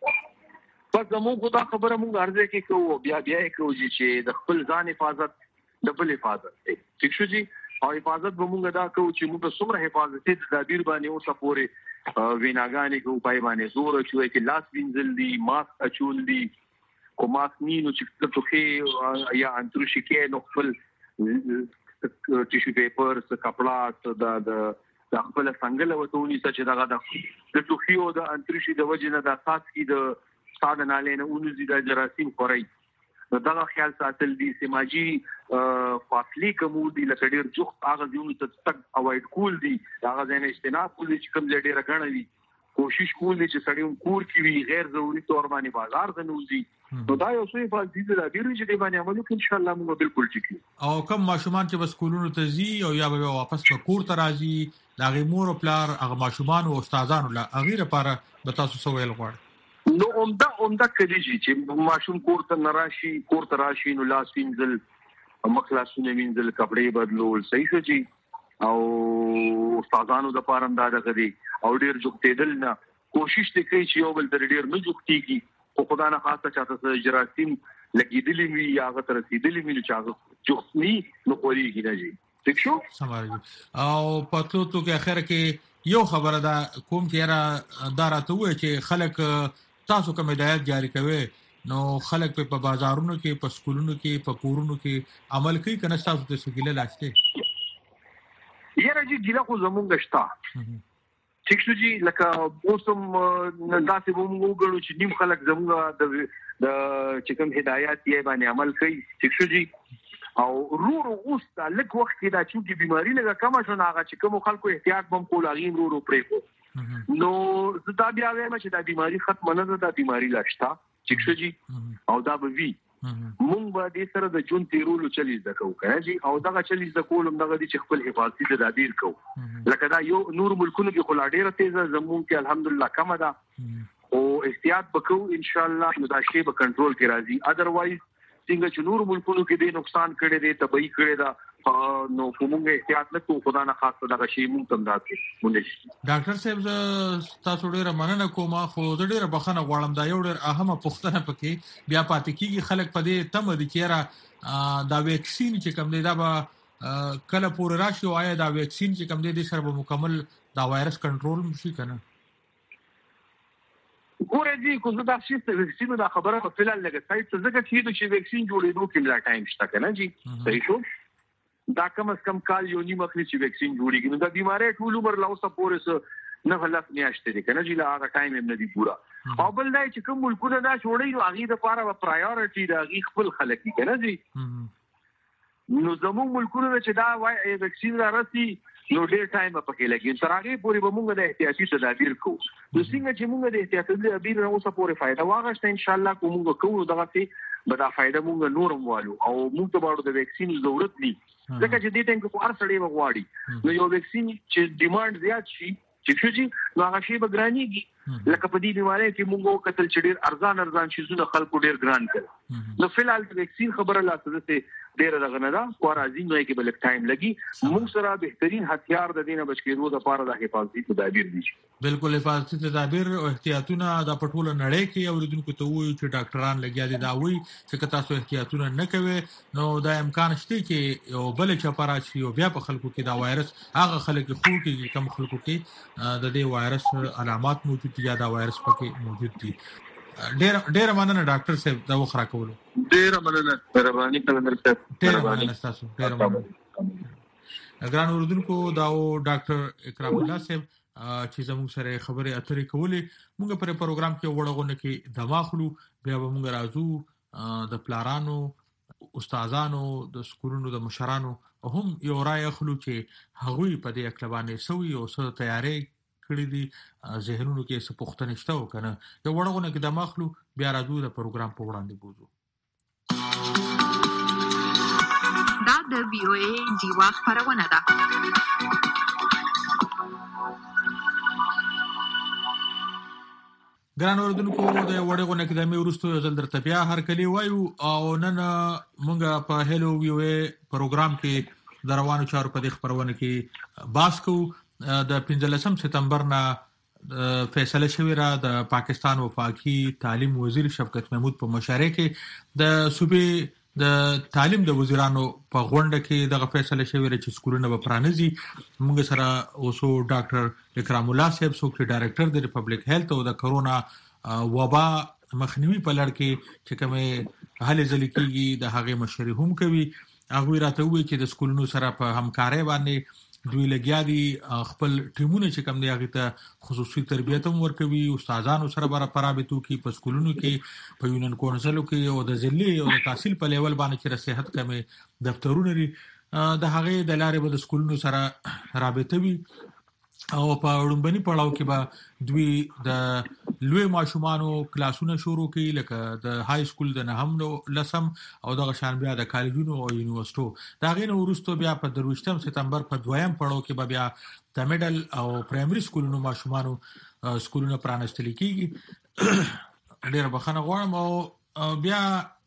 پس زموږ خدا خبره مونږ ارزه کې کوو بیا بیا کوو چې د خپل ځان حفاظت د بل حفاظت ٹھیک شو جی او حفاظت به مونږ دا کوو چې موږ څومره حفاظتي تدابیر باندې او سپورې ویناګانې کو پای باندې زور شوې چې لاس وینځل دي ماسک اچول دي کوماس نینو چې ټوخي یا انتروشي کې نو خپل ټیشو پیپر څه کپڑا د د خپل څنګه لوتونی چې دا د ټوخي او د انتروشي د وجه نه د اساس کې د ساده نالې نه اونځي د جراثیم خوري نو دا خیال ساتل دي سماجی فاصله کوم دي لکه ډیر جوخ هغه دیونه ته تک اوایډ کول دي هغه ځنه اجتناب کول چې کوم ډیر غنوي کوشش کول دي چې سړی کور کې وي غیر ضروري تور باندې بازار ته نوځي نو دا یو څه په دې د ډیر چې دی باندې عملو کې ان شاء الله موږ بالکل ټیک او کوم ماشومان چې بس کولونو ته زی او یا به واپس په کور ته راځي دا غي مور او پلار هغه ماشومان او استادانو لا غیر لپاره به تاسو سو ویل غواړي نو عمده عمده کلیږي چې ماشوم کور ته نراشي کور ته راشي نو لاس وینځل مخلصونه وینځل کپڑے بدلول صحیح شو جی او استادانو د پاره انداز غدي او ډیر جوړېدل نه کوشش وکړي چې یو بل تر ډیر نه جوړتيږي او خدای نه خاصه چاته جراثیم لګیدلې وي یا غتر رسیدلې وي چې هغه جوړني نو کولیږي نه جی ٹھیک شو سماري او پاتلو تو کې اخر کې یو خبره ده کوم چې را دارته وي چې خلک تاسو کوم هدایت جاری کوي نو خلک په بازارونو کې په سکولونو کې په کورونو کې عمل کوي کنه تاسو ته سګیله لاشته یاره جی ګیله خو زمونږ شته ٹھیک شو جی لکه اوسم داسې ومو غړو چې نیم خلک زمونږ د چې کوم هدایت یې باندې عمل کوي ٹھیک شو جی او رورو اوس د لک وخت کې دا چې بیماری لږه کم شو هغه چې کوم خلکو احتیاط بم کول اغین رورو پرې کو نو زدا بیا وایم چې دا بیماری ختم نه ده دا بیماری لاشتا ٹھیک شو جی او دا به وی مونږ به دې سره د جون تیرولو چلیز دکو کنه جی او دا چلیز د کولم دغه دي چې خپل حفاظتي تدابیر کو لکه دا یو نور ملکونو کې خلا ډیره تیزه زمون کې الحمدلله کم ده او احتیاط وکړو ان شاء الله نو دا شی به کنټرول کې راځي اذروایز څنګه چې نور ملکونو کې دې نقصان کړي دي تبعی کړي دا نو کومه احتیاط نه کوو خدای نه خاصه دا شی مونږ تم راځي مونږ ډاکټر صاحب تاسو ډیره مننه کوم خو ډیره بخنه غواړم دا یو ډیر اهمه پوښتنه پکې بیا پاتې کیږي خلک په دې تم دي چې دا ویکسین چې کوم دی دا به کله پور راشي او آیا دا ویکسین چې کوم دی د سره به مکمل دا وایرس کنټرول شي کنه ګوره دي کوم دا شي چې ویکسین دا خبره په فلال لګه سایت څه ځکه چې ویکسین جوړېدو کې ملا ټایم شته کنه جی صحیح شو دا کم از کم کال یو نیم اخلي چې ویکسین جوړیږي نو دا بیماری ټول عمر لا اوسه پورې نه غلط میاشتې دي کنه چې لا هغه ټایم هم نه دی پورا او بل دا چې کوم ملکونه دا جوړي نو هغه د لپاره پرایورټي دا هغه خپل خلک دي کنه جی نو زموږ ملکونه چې دا وای ویکسین را رسي نو ډیر ټایم پکې لګي تر هغه پورې به موږ د احتیاطي تدابیر کوو نو څنګه چې موږ د احتیاطي تدابیر نو اوسه پورې فائدہ واغښت ان شاء الله کوم کوو دغه څه به دا فائدہ موږ نورم والو او موږ ته باندې د ویکسین ضرورت دي ځکه چې دې ټیم کې هر سړی وغواړي نو یو ویکسین چې ډیماند زیات شي چې شي نو هغه شی به ګرانیږي لکه په دې بیماری کې موږ کتل چې ډېر ارزان ارزان شیزونه خلکو ډېر ګران کړ نو فلحال ویکسین خبره لا څه ډېر دغه نه ده خو راځي نو کې بل ټایم لګي موږ سره بهترین هتیار د دینه بچ کېدو لپاره د حفاظتي تدابیر دي بالکل حفاظتي تدابیر او احتیاطونه د پټوله نړۍ کې اوریدونکو ته وایي چې ډاکټران لګیا دي دا وایي چې تاسو احتیاطونه نه کوي نو دا امکان شته چې یو بل چپرا شي او بیا په خلکو کې دا وایرس هغه خلک خو کې کم خلکو کې د دې وایرس علامات موجود دي یا دا وایرس پکې موجود دي ډېر ډېر مننه ډاکټر صاحب دا وخرا کولو ډېر مننه مهرباني کلندر صاحب ډېر مننه تاسو ډېر مننه ګران اوردونکو دا ډاکټر اکرام الله صاحب چې زموږ سره خبرې اترې کولې موږ پر پروګرام کې وړغونه کې دماخلو بیا به موږ راځو د پلارانو استادانو د سکولونو د مشرانو هم یو رائے اخلو چې هغوی په دې اکلبانې سوي او سره تیاری کړی دي ذهنونو کې څه پوښتنه شته وکنه یو وړغونه کې دماخلو بیا راځو د پروګرام په وړاندې بوزو دا د وی او ای ډیوا خبرونه ده ګران اوردونکو د وړغونه کې د مې ورستو یو ځل درته بیا هر کلی وایو او نن مونږ په هلو وی او ای پروګرام کې د روانو چارو په دې خبرونه کې باس کوو د پنځلسم سپتمبر نه فیصله شوې را د پاکستان وفاقي تعلیم وزیر شفقت محمود په مشارکت کې د صوبې د تعلیم د وزیرانو په غونډه کې دغه فیصله شوې را چې سکولونه به پرانیزي موږ سره اوسو ډاکټر اکرام الله صاحب څوک ډایریکټر د ریپبلیک هیلث او د کرونا وبا مخنیوي په لړ کې چې کومه حل ځل کېږي د هغه مشري هم کوي هغه راته وایي چې د سکولونو سره په همکارۍ باندې دوی لګیا دي خپل ټیمونه چې کوم دی هغه ته خصوصي تربیت هم ورکوي استادانو سره بره پرابطو کې په سکولونو کې په یونین کونسلو کې او د ضلع او د تحصیل په لیول باندې چې صحت کمې دفترونه لري د هغه د لارې به د سکولونو سره رابطه وي او په وړاندې پړاو کې به دوی د لوی ماشومانو کلاسونه شروع کړي لکه د های سکول د نهم لسم او د شان بیا د کالجونو او یونیورسيټو دا غینه ورستو بیا په درویشتم سپتمبر په دویم پړاو کې به بیا د میډل او پرایمري سکولونو ماشومانو سکولونه پرانستل کیږي ډیر بخنه غواړم او بیا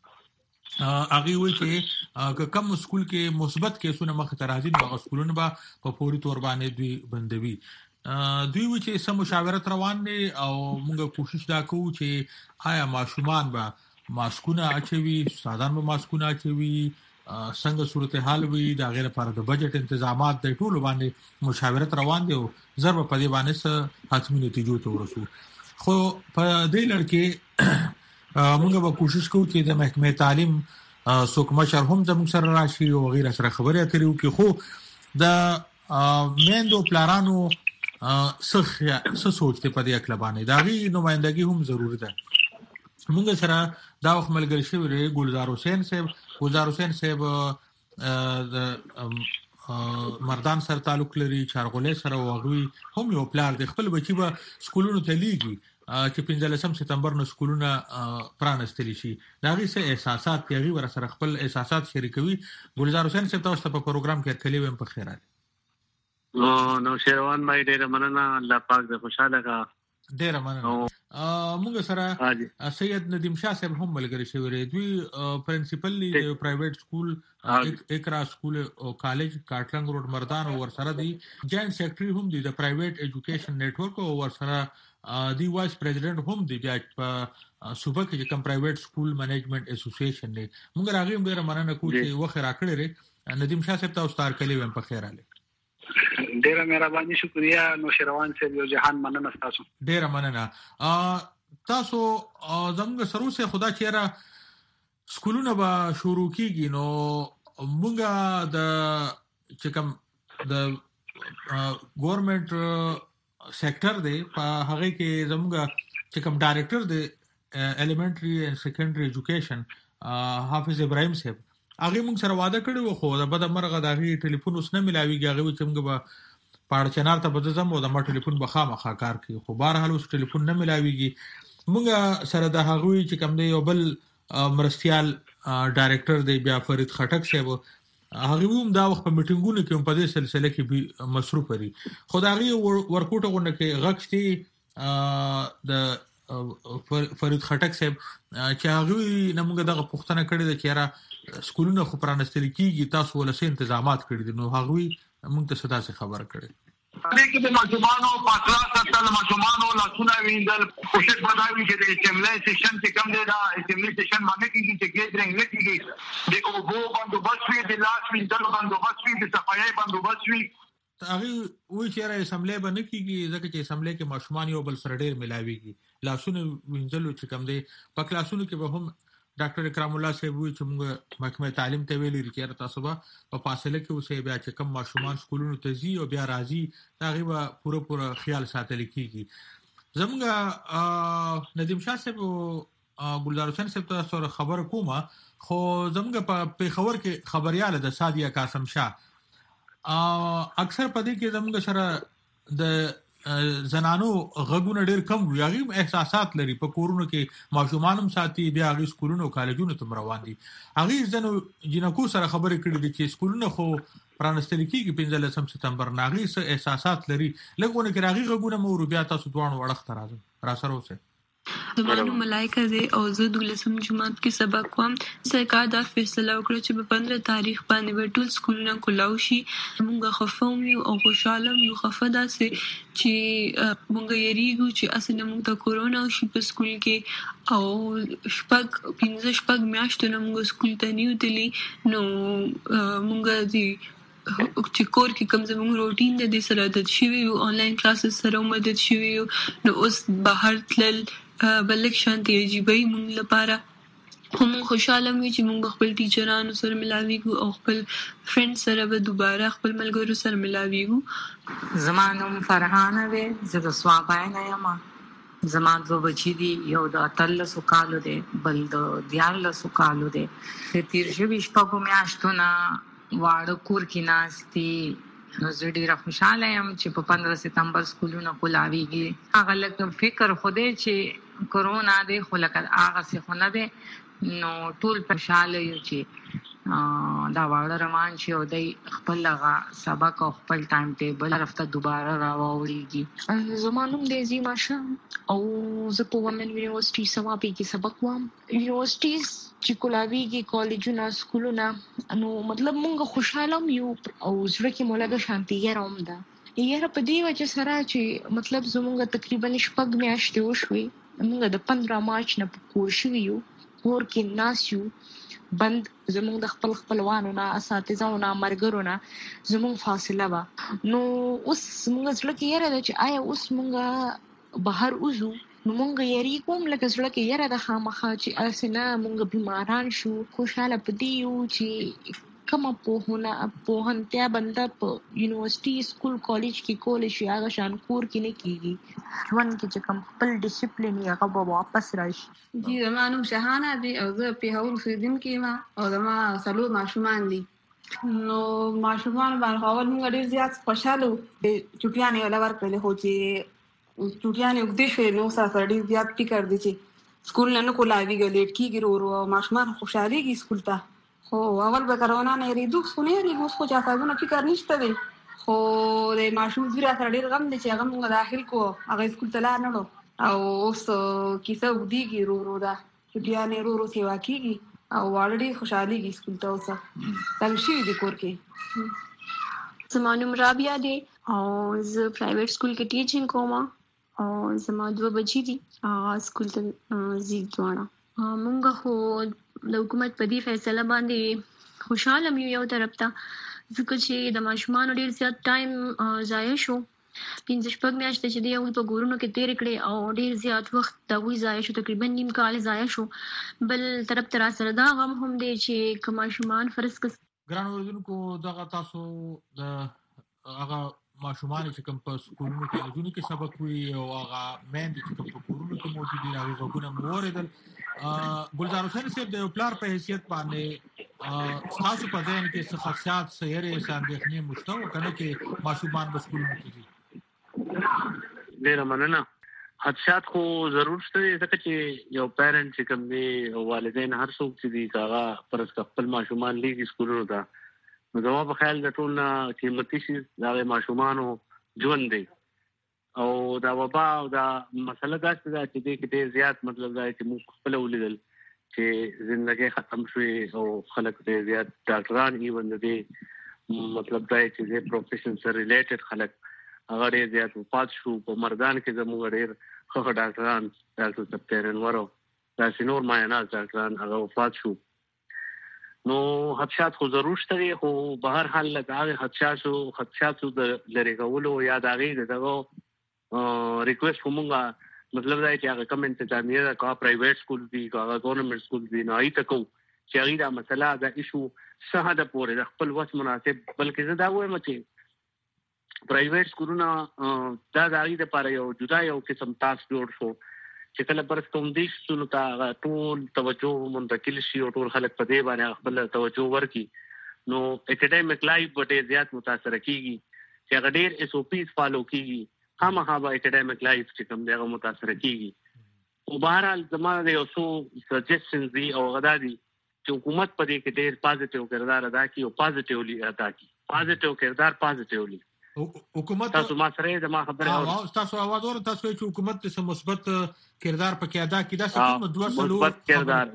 اغه وی چې کوم سکول کې مثبت کیسونه مخ ته راځي نو هغه سکولونه به په پوری تور باندې دوی بندوي دوی وی چې سم مشاورت روان دي او موږ کوشش دا کوو چې آیا ماشومان به ماسکونه اچوي ساده به ماسکونه اچوي څنګه صورتحال وي دا غیر لپاره د بجټ تنظیمات د ټولو باندې مشاورت روان دي او ضرب په دې باندې حتمی نتیجو ته ورسو خو په دې لړ کې موږ به کوشش کوو چې د محکمې تعلیم څوک مشر هم زموږ سره راشي او غیر سره خبرې اترې وکړي خو د میندو پلارانو څه څه سوچ ته په دې اکلبانې دا غي نمائندګي هم ضروري ده موږ سره دا وخت ملګری شوی دی ګلزار حسین صاحب ګلزار حسین صاحب د مردان سره تعلق لري چارغولې سره واغوي هم یو پلار د خپل بچي به سکولونو ته لیږي چې پنځلسم سپتمبر نو سکولونه پرانستل شي دا غي څه احساسات یغي ور سره خپل احساسات شریکوي ګلزار حسین صاحب تاسو په پروګرام کې کلی ویم په خیرات نو نو شیروان مې ډېر مننه الله پاک دې خوشاله کا ډېر مننه موږ سره سید ندیم شاه صاحب هم ملګری شوی دی دوی پرنسپل دی د پرایویټ سکول اقرا سکول او کالج کاټلنګ روډ مردان او ور سره دی جاینټ سیکریټری هم دی د پرایویټ ایجوکیشن نیټورک او ور سره دی وایس پریزیډنټ هم دی په صوبه کې کوم پرایویټ سکول منیجمنت اسوسییشن دی موږ راغلی ډیر مننه کوو چې وخت راکړی لري ندیم شاه صاحب تاسو تار کلی ویم په خیر علي ډیر مهرباني شکریا نو شروان صاحب یو جهان مننه تاسو ډیر مننه تاسو زموږ سره سه خدا چیرې سکولونه به شروع کیږي نو موږ د چې کوم د ګورنمنت سېکټر دی په هغه کې زموږ چې کوم ډایریکټر دی الیمنټری اینڈ سیکنډري ایجوکیشن حافظ ابراهيم صاحب هغه موږ سره وعده کړو خو د بد مرغه د هغه ټلیفون اوس نه ملاويږي هغه چې موږ به پاړ چنار ته بځم او د ما ټلیفون به خامخا کار کوي خو بهر حال اوس ټلیفون نه ملاويږي موږ سره د هغه چې کوم دی یو بل مرستيال ډایریکټر دی بیا فرید خټک صاحب هغه هم دا وخت په میټینګونو کې په دې سلسله کې مصروف لري خدایي ورکوټه غونډه کې غږشتي د فرید خټک صاحب چې هغه نمونږ دغه پوښتنه کړې ده چې را سکولونه خو پرانستل کیږي تاسو ولسې تنظیمات کړی دي نو هغه موږ ته څه څه خبره کړې دغه د ماشومانو په کلاس سره ماشومانو لاسونه وینځل کوشش وکړي چې د اسمبلی سیشن کې کم دی دا اسمبلی سیشن باندې کې چې ګیدرینګ نه کیږي د اوبو بندوبست وي د لاس وینځل بندوبست وي د صفایي بندوبست وي هغه وی چې را اسمبلی باندې کیږي ځکه چې اسمبلی کې ماشومان یو بل سره ډېر ملاويږي لاسونه وینځل چې کم دی په کلاسونو کې به هم ډاکټر اکرام الله صاحب وی چې موږ محکمه تعلیم ته ویلي چې تاسو به په فاصله کې اوسې بیا چې کم ماشومان سکولونو ته ځي او بیا راځي دا غي به پوره پوره خیال ساتل کیږي زموږ ندیم شاه صاحب او ګلزار حسین صاحب تاسو خبر کومه خو زموږ په پیښور کې خبرياله د سادیه قاسم شاه اکثر پدې کې زموږ سره د زنانو غږونه ډېر کم وي هغه احساسات لري په کورونو کې ماشومان هم ساتي بیا هغه سکولونو کالجونو ته روان دي هغه ځنو جنکو سره خبرې کړې دي چې سکولونه خو پرانستل کېږي پنځلسم سپتمبر ناغي سره احساسات لري لګونه کې هغه غږونه مو بیا تاسو دوه وړخ راځي را سره اوسه زمانو ملائکه دے او زه دولسم جماعت کې سبق کوم سرکار دا فیصله وکړه چې په پندرہ تاریخ باندې به ټول سکولونه کولاو شي موږ خفوم یو او خوشاله یو خفدا سي چې موږ یریږو چې اسنه موږ ته کورونا شي په سکول کې او شپږ پنځه شپږ میاشتې موږ سکول ته نیو تلی نو موږ دي چې کور کې کوم زموږ روټین د دې سره د شوی او انلاین کلاسز سره مدد شوی نو اوس بهر تل بلک شانتي عجیبای مونږ لپاره هم خوشاله مې چې مونږ خپل ټیچرانو سره ملاویږو او خپل فرند سره به دوباره خپل ملګرو سره ملاویږو زمانم فرحانه وې زه د سوابای نه یم زمان زو بچی دی یو د اتلسو کالو دی بل د دیارلسو کالو دی تیر شوي شپږو میاشتونه واړه کور کې ناستي نو زه ډېره خوشاله یم چې په پندرہ سپتمبر سکولونه کولاویږي هغه لکه فکر خوده چې کورونا دی خو لکه هغه څه خو نه دی نو ټول خوشاله یو چې دا واړه روان شي او د خپل هغه سبق او خپل ټایم ټیبل رافته دوباره راوړيږي زمانوم د زی ماشه او زه په ومن یونیورسيټي سوابي کې سبق وام یونیورسيټیز چې کولاویږي کالجونه سکولونه نو مطلب مونږ خوشاله یو او زړه کې مولګه شانتي راوم ده یاره په دې وجه سره چې مطلب زمونږ تقریبا شپږ میاشتې وشوي موږ د پندرہ مارچ نه کور شو یو کور کې ناس یو بند زمونږ د خپل خپلوانو نه اساتذانو نه مرګرو نه زمونږ فاصله وا نو اوس موږ ځل کې یاره چې آیا اوس موږ بهر وځو نو موږ یری کوم لکه ځل کې یاره د خامخا چې اسنه موږ بیماران شو خوشاله پدې یو چې کومه په پوهنتیا بنده په یونیورسيټي سکول کالج کې کول شي هغه شان کور کې نه کیږي ژوند کې چې کوم خپل ډیسپلین یې هغه به واپس راشي جی زمانو شهانه دی او زه په هغه اوسیدونکو ما او زما سلو ماشومان دي نو ماشومان باندې اول موږ ډیر زیات خوشاله چټیانه ولا ورکړل خو چې چټیانه وګدې شوې نو سره ډیر زیات فکر دي چې سکول نه کولاویږي لیټ کیږي ورو ماشومان خوشاليږي سکول ته خو اول به کرونا نه ریدو خو نه ریدو خو چاته فکر نشته دی خو د ماشوم زیرا سره ډیر غم دي چې هغه موږ داخل کو هغه سکول ته لاړ نه او اوس کیسه ودیږي ورو ورو دا چې بیا نه ورو ورو سیوا کیږي او والډي خوشحالي سکول ته اوسه څنګه شي د کور کې زمانوم رابیا دی او زه پرایویټ سکول کې ټیچینګ کوم او زما دوه بچی دي سکول ته زی ځوانه مونږ خو د حکومت په دې فیصله باندې خوشاله مې یو طرف ته ځکه چې د ماشومان ډیر زیات ټایم ضایع شو پنځه شپږ میاشتې چې دی یو په ګورونو کې تیر کړې او ډیر زیات وخت دا وی ضایع شو تقریبا نیم کال ضایع شو بل طرف تر سره دا غم هم دی چې کوم ماشومان فرض کس ګران اوردونکو دغه تاسو د هغه ماشومان چې کوم په سکولونو کې د جون کې سبق وي او هغه مېند چې کوم په کورونو کې موجود دي هغه غوونه موریدل ګلزار حسین صاحب د پلار په حیثیت باندې تاسو په ځین کې څه خاصیات سیرې ساندېخنې مشتو کنه کې ماشومان په سکولونو کې دي ډیر مننه خاصیات خو ضرور شته ځکه چې یو پیرنټ چې کوم دی والدین هر څوک چې دی هغه پرز خپل ماشومان لیږي سکولونو ته نو زما په خیال د ټول نه قیمتي شي دا ماشومانو ژوند دی او دا وبا او دا مسله دا چې دې کې ډېر زیات مطلب دا چې موږ خپل ولیدل چې ژوندۍ ختم شوې او خلک ډېر زیات ډاکټران ایون دې مطلب دا چې دې پروفیشن سره ریلیټډ خلک هغه ډېر زیات وفات شو په مردان کې زموږ ډېر ښه ډاکټران ډاکټر سپتر انورو دا سينور مایناز ډاکټران هغه وفات شو. نو خدشات خو ضرور شته خو به هر حال لږه خدشاتو خدشاتو د لری کولو یا د هغه دغه ریکوست کومه مطلب دا چې هغه کوم انتظامیه دا کا پرایویټ سکول دی کا ګورنمنت سکول دی نه ایت کو چې هغه دا مسله دا ایشو ساده د پورې د خپل وس مناسب بلکې زه دا وایم چې پرایویټ سکولونه دا د هغه لپاره یو جدا یو قسم تاسو جوړ شو چې کله پر کوم دي څونو تا ټول توجه منتقل شي او ټول خلک په دې باندې خپل توجه ورکي نو اکیډمیک لایف به ډیر متاثر کیږي چې هغه ډیر اس او پیز فالو کیږي خامخا به اکیډمیک لایف چې کوم دی هغه متاثر کیږي او بهرحال زموږ یو څو سجیشنز دي او غدا دي چې حکومت په دې کې ډیر پازیټیو کردار ادا کوي او پازیټیولی ادا کوي پازیټیو کردار پازیټیولی حکومت تاسو ما سره د ما خبره او تاسو اواز ور تاسو چې حکومت څه مثبت کردار پکې ادا کړي دا څه کوم دوه سلو مثبت کردار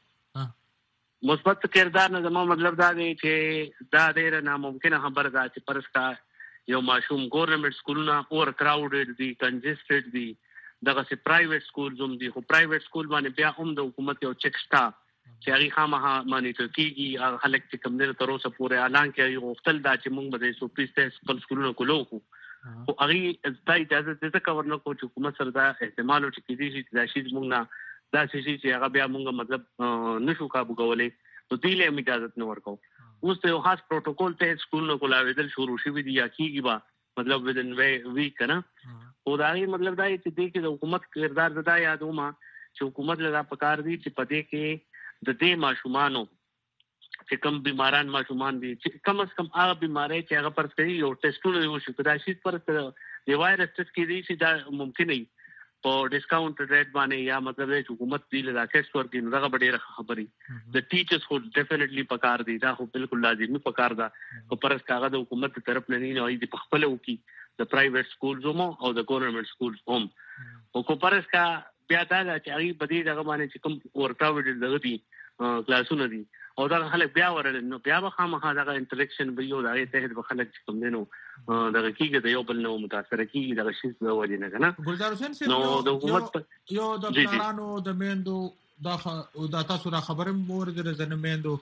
مثبت کردار نه زموږ مطلب دا دی چې دا ډیر ناممکنه خبره ده چې پرسکا یو ماشوم ګورنمنت سکولونه اور کراودډ دي کنجسټډ دي دغه سي پرایویټ سکول زوم دي خو پرایویټ سکول باندې بیا هم د حکومت یو چیک شتا چې هغه خامخا مانیټر کیږي هغه خلک چې کوم دل تر اوسه پورې اعلان کوي غوښتل دا چې موږ به د سو پیسټ خپل سکولونو کولو خو هغه ځای اجازه د کور نه کو چې حکومت سره دا احتمال او چې کیږي چې دا شی موږ نه دا شی چې هغه بیا موږ مطلب نشو کابو کولای نو دې له اجازه نه ورکو اوس ته خاص پروتوکول ته سکولونو کولاویدل شروع شوی دی یا کیږي با مطلب ودن ویک کنه او دا یې مطلب دا چې دې کې د حکومت کردار زدا یادوما چې حکومت لدا پکار دی چې پدې کې د دې ماشومانو چې کوم بیماران ماشومان دي چې کم از کم هغه بیماری چې هغه پر کوي یو ټیسټونه یو شي دا شي پر د وایرس ټیسټ کې دي چې دا ممکن نه په ډیسکاونټ ریټ باندې یا مطلب چې حکومت دی له ټیسټ ورکړي نو دا ډېره خبري د ټیچرز خو ډیفینیټلی پکار دي دا خو بالکل لازمي پکار ده او پرس کاغه د حکومت طرف نه نه وي د خپل وکي د پرایویټ سکولز هم او د ګورنمنت سکولز هم او کو پرس کا بیا دا چې هغه بدی دغه باندې چې کوم ورکاوټ دغه دي کلاسونه دي او دا خلک بیا ورل نو بیا به خامخا دغه انټریکشن به یو دا ته د خلک چې کوم دینو دغه کیږي د یو بل نو متاثر کیږي دغه شی د وجه نه کنه ګلزار حسین سره نو د حکومت یو د پلانو د میندو دا د تاسو را خبره مورد د زنه میندو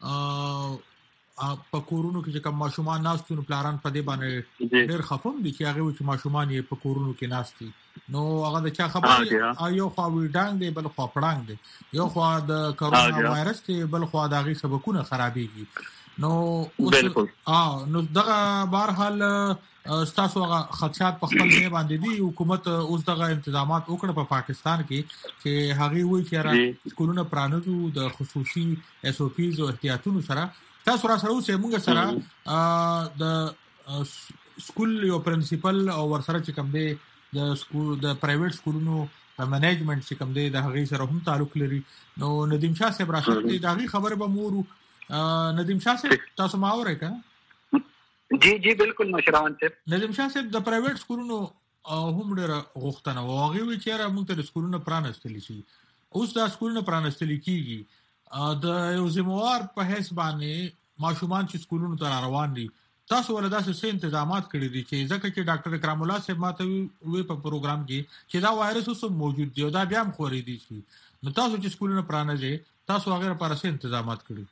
په کورونو کې چې کوم ماشومان ناستو نو پلان په دې باندې ډېر خفم دي چې هغه چې ماشومان یې په کورونو کې ناستي نو هغه د چا خبره یو خو ویډانګ دی بل خو پړانګ دی یو خو د کرونا وایرس دی بل خو د هغه سبقونه خرابېږي نو اوس نو دغه بهر حال ستاسو هغه خدشات په خپل ځای باندې دي حکومت اوس دغه تنظیمات وکړه په پاکستان کې چې هغه وایي چې سکولونه پرانځو د خصوصي اس او پیز او احتیاطونو سره تاسو را سره اوسه موږ سره د سکول یو پرنسپل او ورسره چې کوم دی د سکول د پرایویټ سکولونو منیجمنت چې کوم دی د هغه سره هم تعلق لري نو ندیم شاه صاحب را سره دی دا خبره به مورو ندیم شاه صاحب تاسو ما اورئ کنه جی جی بالکل مشران صاحب ندیم شاه صاحب د پرایویټ سکولونو هم ډېر غوښتنه و هغه وی چې را موږ ته سکولونه پرانستل شي اوس دا سکولونه پرانستل کیږي د یو زموار په حساب باندې ماشومان چې سکولونو ته روان دي تاسو ولدا څه تنظیمات کړی دي چې ځکه چې ډاکټر اکرام الله صاحب ماته وی په پروګرام کې چې دا وایرس اوس موجود دی او دا بیا هم خوري دي شي نو تاسو چې سکولونه پرانځي تاسو هغه لپاره څه تنظیمات کړی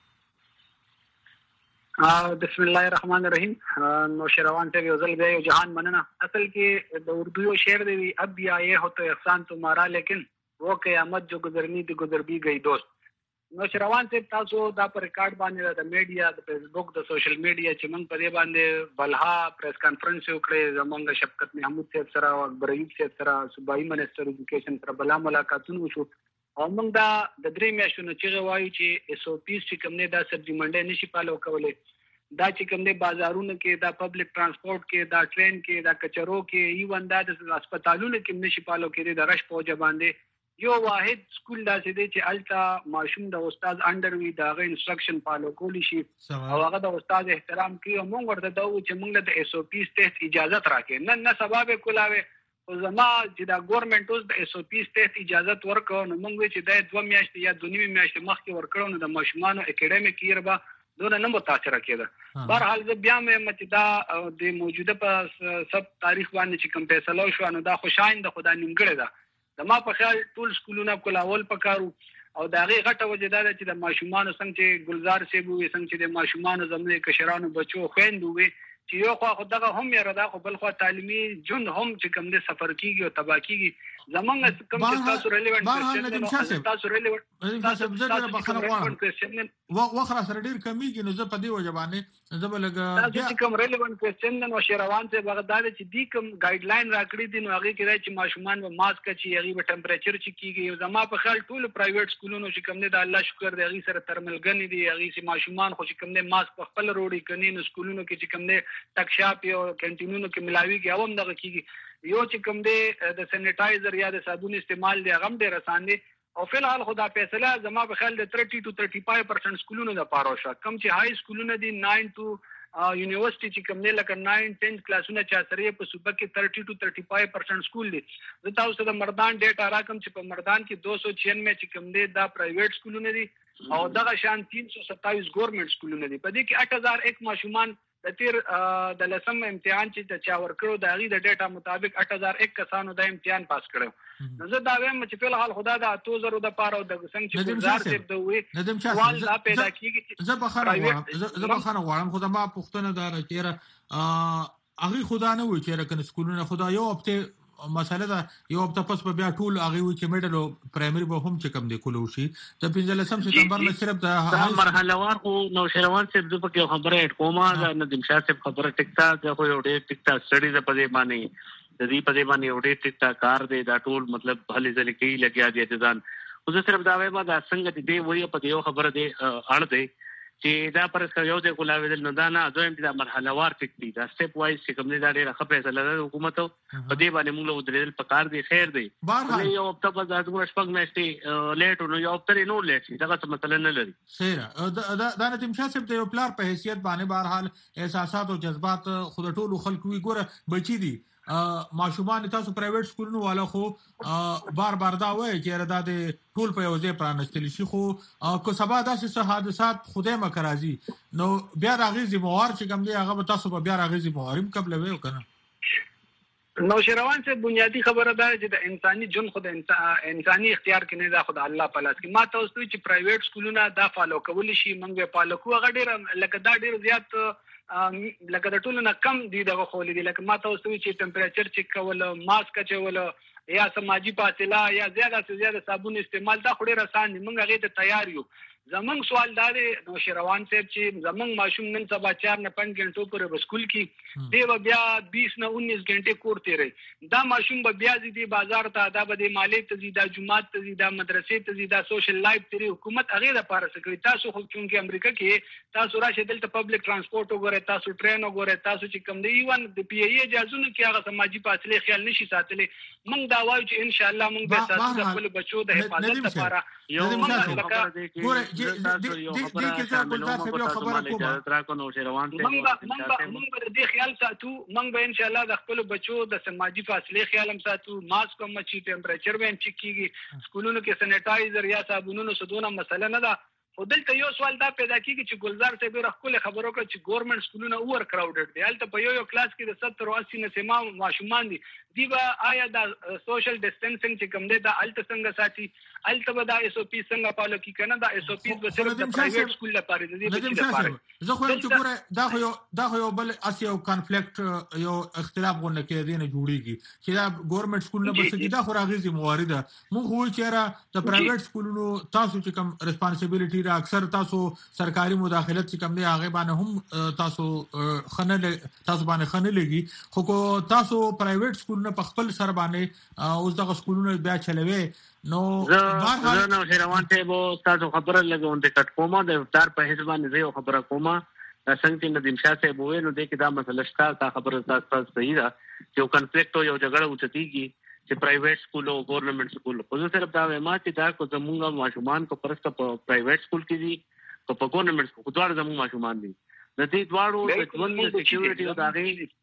بسم الله الرحمن الرحیم نو شروان ته یو ځل دی جهان مننه اصل کې د اردو یو شعر دی اب بھی آئے ہو تو احسان تمہارا لیکن وہ قیامت جو گزرنی تھی گزر بھی گئی دوست نو شروان ته تاسو دا پر ریکارډ باندې د میډیا د فیسبوک د سوشل میډیا چې موږ په دې باندې بلها پریس کانفرنس وکړې زمونږ شفقت محمود صاحب سره او اکبر ایوب صاحب سره صوبایي منسٹر ایجوکیشن سره بلا ملاقاتونه وشو او موږ دا د درې میاشتو چې وایو چې اس او پیز چې کوم نه دا سبزی منډه نشي پالو کولای دا چې کوم نه بازارونو کې دا پبلک ترانسپورت کې دا ټرین کې دا کچرو کې ایون دا د هسپتالونو کې نشي پالو کې د رش پوجا باندې یو واحد سکول داسې دی چې التا ماشوم د استاد انډر وی دا غي انسترکشن فالو کولی شي او هغه د استاد احترام کوي او موږ ورته دا و چې موږ له اس او پی ټیسټ اجازه راکې نه نه سبب کولاوي او زما چې دا ګورنمنت اوس د اس او پی تحت اجازه ورکړو نو موږ چې د دوه میاشتې یا دوه نیمه میاشتې مخکې ورکړو نو د ماشومان اکیډمیک ایئر به دونه نه متاثر کېده. بهر حال زه بیا مې چې دا د موجوده په سب تاریخ باندې چې کوم فیصله شو نو دا خوشاین د خدای نیمګړی ده. د ما په خیال ټول سکولونه کولاول پکارو او دا غي غټه وجه ده چې د ماشومان څنګه چې ګلزار سی بو څنګه چې د ماشومان زموږ کشرانو بچو خويندوي چې یو خو خدغه هم یې ردا خو بل خو تعلیمي جون هم چې کوم دې سفر کیږي او تبا کیږي زمونږ کوم چې تاسو ریلیونت تاسو ریلیونت تاسو زړه بخنه غواړم وخره سره ډیر کمیږي نو زه په دې وجبانه زه بلګه تاسو کوم ریلیونت کوېسچن نو شیروان ته بغداد چې دی کوم ګایډلاین راکړي دي نو هغه کې راځي چې ماشومان به ماسک چې هغه به ټمپریچر چې کیږي زما په خیال ټول پرایویټ سکولونو چې کوم دې د الله شکر دی هغه سره ترملګنی دي هغه چې ماشومان خو چې کوم دې ماسک په خپل روړي کني نو سکولونو کې چې کوم دې تک شاپ یو کینټینونو کې ملاويږي او هم دغه کیږي یو چې کوم دی د سینیټایزر یا د صابون استعمال دی هغه ډیر آسان دی او فلحال خدا فیصله زما په خیال د تیس to thirty five percent سکولونو د پاره شو کم چې های سکولونه دي nine to یونیورسيټي چې کوم نه لکه nine ten کلاسونه چا سره په صوبه کې thirty to thirty five percent سکول دي. زه تاسو د مردان ډیټا راکم چې په مردان کې two ninety چې کوم دي دا پرایویټ سکولونه دي او دغه شان three twenty-seven ګورنمنت سکولونه دي. په دې کې eight thousand one ماشومان د تیر د لسم امتحان چې چا ورکړو د هغه د ډیټا مطابق eight thousand one کسانو د امتحان پاس کړو. نو زه دا وایم چې په حال خدا د two thousand د پاره د څنګه چې ګزار ته دوی سوال لا پیدا کیږي. زه بخره غواړم زه بخره غواړم خو ما پښتنه دار چې ا هغه خدا نه وي چې رکنه سکولونه خدا یو هفته مساله دا یو هفته پس په بیا ټول هغه وي چې میډل پرایمري به هم چې کم دی کولو شي د پنځلسم سپتمبر نه صرف د مرحله وار خو نو شروان صاحب د پکې خبره کومه د ندیم شاه صاحب خبره ټیکتا د خو یو ډېر ټیکتا سټډي د پدې باندې د دې پدې باندې یو ډېر ټیکتا کار دی دا ټول مطلب هلي ځلې کې لګیا دي ځان خو زه صرف دا وایم دا څنګه دې وایي په دې خبره دی اړ دی چې دا پر یو د کولاویدل نه دا نه دویم د مرحله وار ټیک دي دا سټپ وایز چې کوم نه دا ډېر ښه فیصله ده حکومت په دې باندې موږ له درېدل پکار دی خیر دی یو هفته په ځاتو شپږ میاشتې لیټ نو یو هفته نو لیټ دا څه مثلا نه لري. خیر دا ندیم شاه صاحب د یو پلار په حیثیت باندې بهرحال احساسات او جذبات خود ټولو خلکو وی ګوره بچی دي ماشومان تاسو پرایویټ سکولونو والا خو بار بار دا وایي چې ردا د ټول په یو ځای پرانستل شي خو کو سبا داسې حادثات خدای مکه راځي نو بیا راغی ذمہوار چې کوم دی هغه تاسو به بیا راغی ذمہواریم قبل وې وکنه. نو شروان سے بنیادی خبره ده چې د انساني جون خود انساني اختیار کې نه ده خدای الله په لاس کې. ما تاسو چې پرایویټ سکولونه دا فالو کول شي منګه فالو کو هغه ډیر لکه دا ډیر زیات لکه د ټولو نه کم دي دغه خولې دي لکه ما تاسو چې ټمپریچر چیک کول ماسک چول یا سماجی فاصله یا زیاده سے زیاده صابون استعمال دا خوري رسان موږ هغه ته تیار یو. زمنګ سوال دا دی نو شروان صاحب چې زمنګ ماشوم نن سبا چار نه پنځه غنټو پورې سکول کې دی بیا بیس نه انیس غنټې کور تیرې دا ماشوم به بیا دي بازار ته دا به مالی ته زی دا جمعات ته زی دا مدرسې ته زی دا سوشل لایف تیرې حکومت هغه د پاره سکري تاسو خو چې امریکا کې تاسو راشه دلته پبلک ترانسپورت وګورئ تاسو ټرین وګورئ تاسو چې کوم دی ایون د پی ای اجازه کې هغه سماجی فاصله خیال نشي ساتلې موږ دا وایو چې ان شاء الله موږ به تاسو خپل بچو د حفاظت لپاره یو موږ د دې کې څه بل څه خبره کومه تر کو نو شروان ته موږ د خیال ساتو موږ به ان شاء الله د خپل بچو د سماجی فاصله خیال هم ساتو ماسک هم چی ټمپریچر به چیک کیږي سکولونو کې سینیټایزر یا صابونونو سدونه مسله نه ده. خو دلته یو سوال دا پیدا کیږي چې ګلزار ته به خپل خبرو کړ چې ګورنمنت سکولونه اوور کراودډ دي هلته په یو یو کلاس کې د ستر او اسی نه سما ماشومان دي دی با آیا دا سوشل ډیسټنسینګ چې کوم دی دا هلته څنګه ساتي هلته به دا اس او پی څنګه پالو کی کنه دا اس او پی به صرف د پرایویټ سکول لپاره دي د لپاره زه خو چې ګوره دا خو یو دا خو یو بل اسی یو کانفلیکټ یو اختلاف غونډه کې دی نه جوړیږي چې دا ګورنمنت سکول نه بس دا خو راغلي موارده مونږ خو چې را د پرایویټ سکولونو تاسو چې کوم ریسپانسیبিলিټي را اکثر تاسو سرکاري مداخلت چې کوم دی هغه باندې هم تاسو خنل تاسو باندې خنل لګي خو کو تاسو پرایویټ سکولونه په خپل سر باندې اوس دغه سکولونه بیا چلوي نو زه نو شروان ته وو تاسو خبره لګون ته کټ کومه د افطار په حساب باندې زه خبره کومه څنګه چې ندیم شاه صاحب وې نو د کې دا مسله شته تا خبره تاسو صحیح ده چې کنفلیکټ یو جګړه وچتيږي چې پرایویټ سکول او ګورنمنت سکول خو زه صرف دا وایم چې دا کو زمونږ ماشومان کو پرسته په پرایویټ سکول کې دي کو په ګورنمنت سکول دوه زمونږ ماشومان دي د دې دواړو د ژوند د سکیورټي او داغي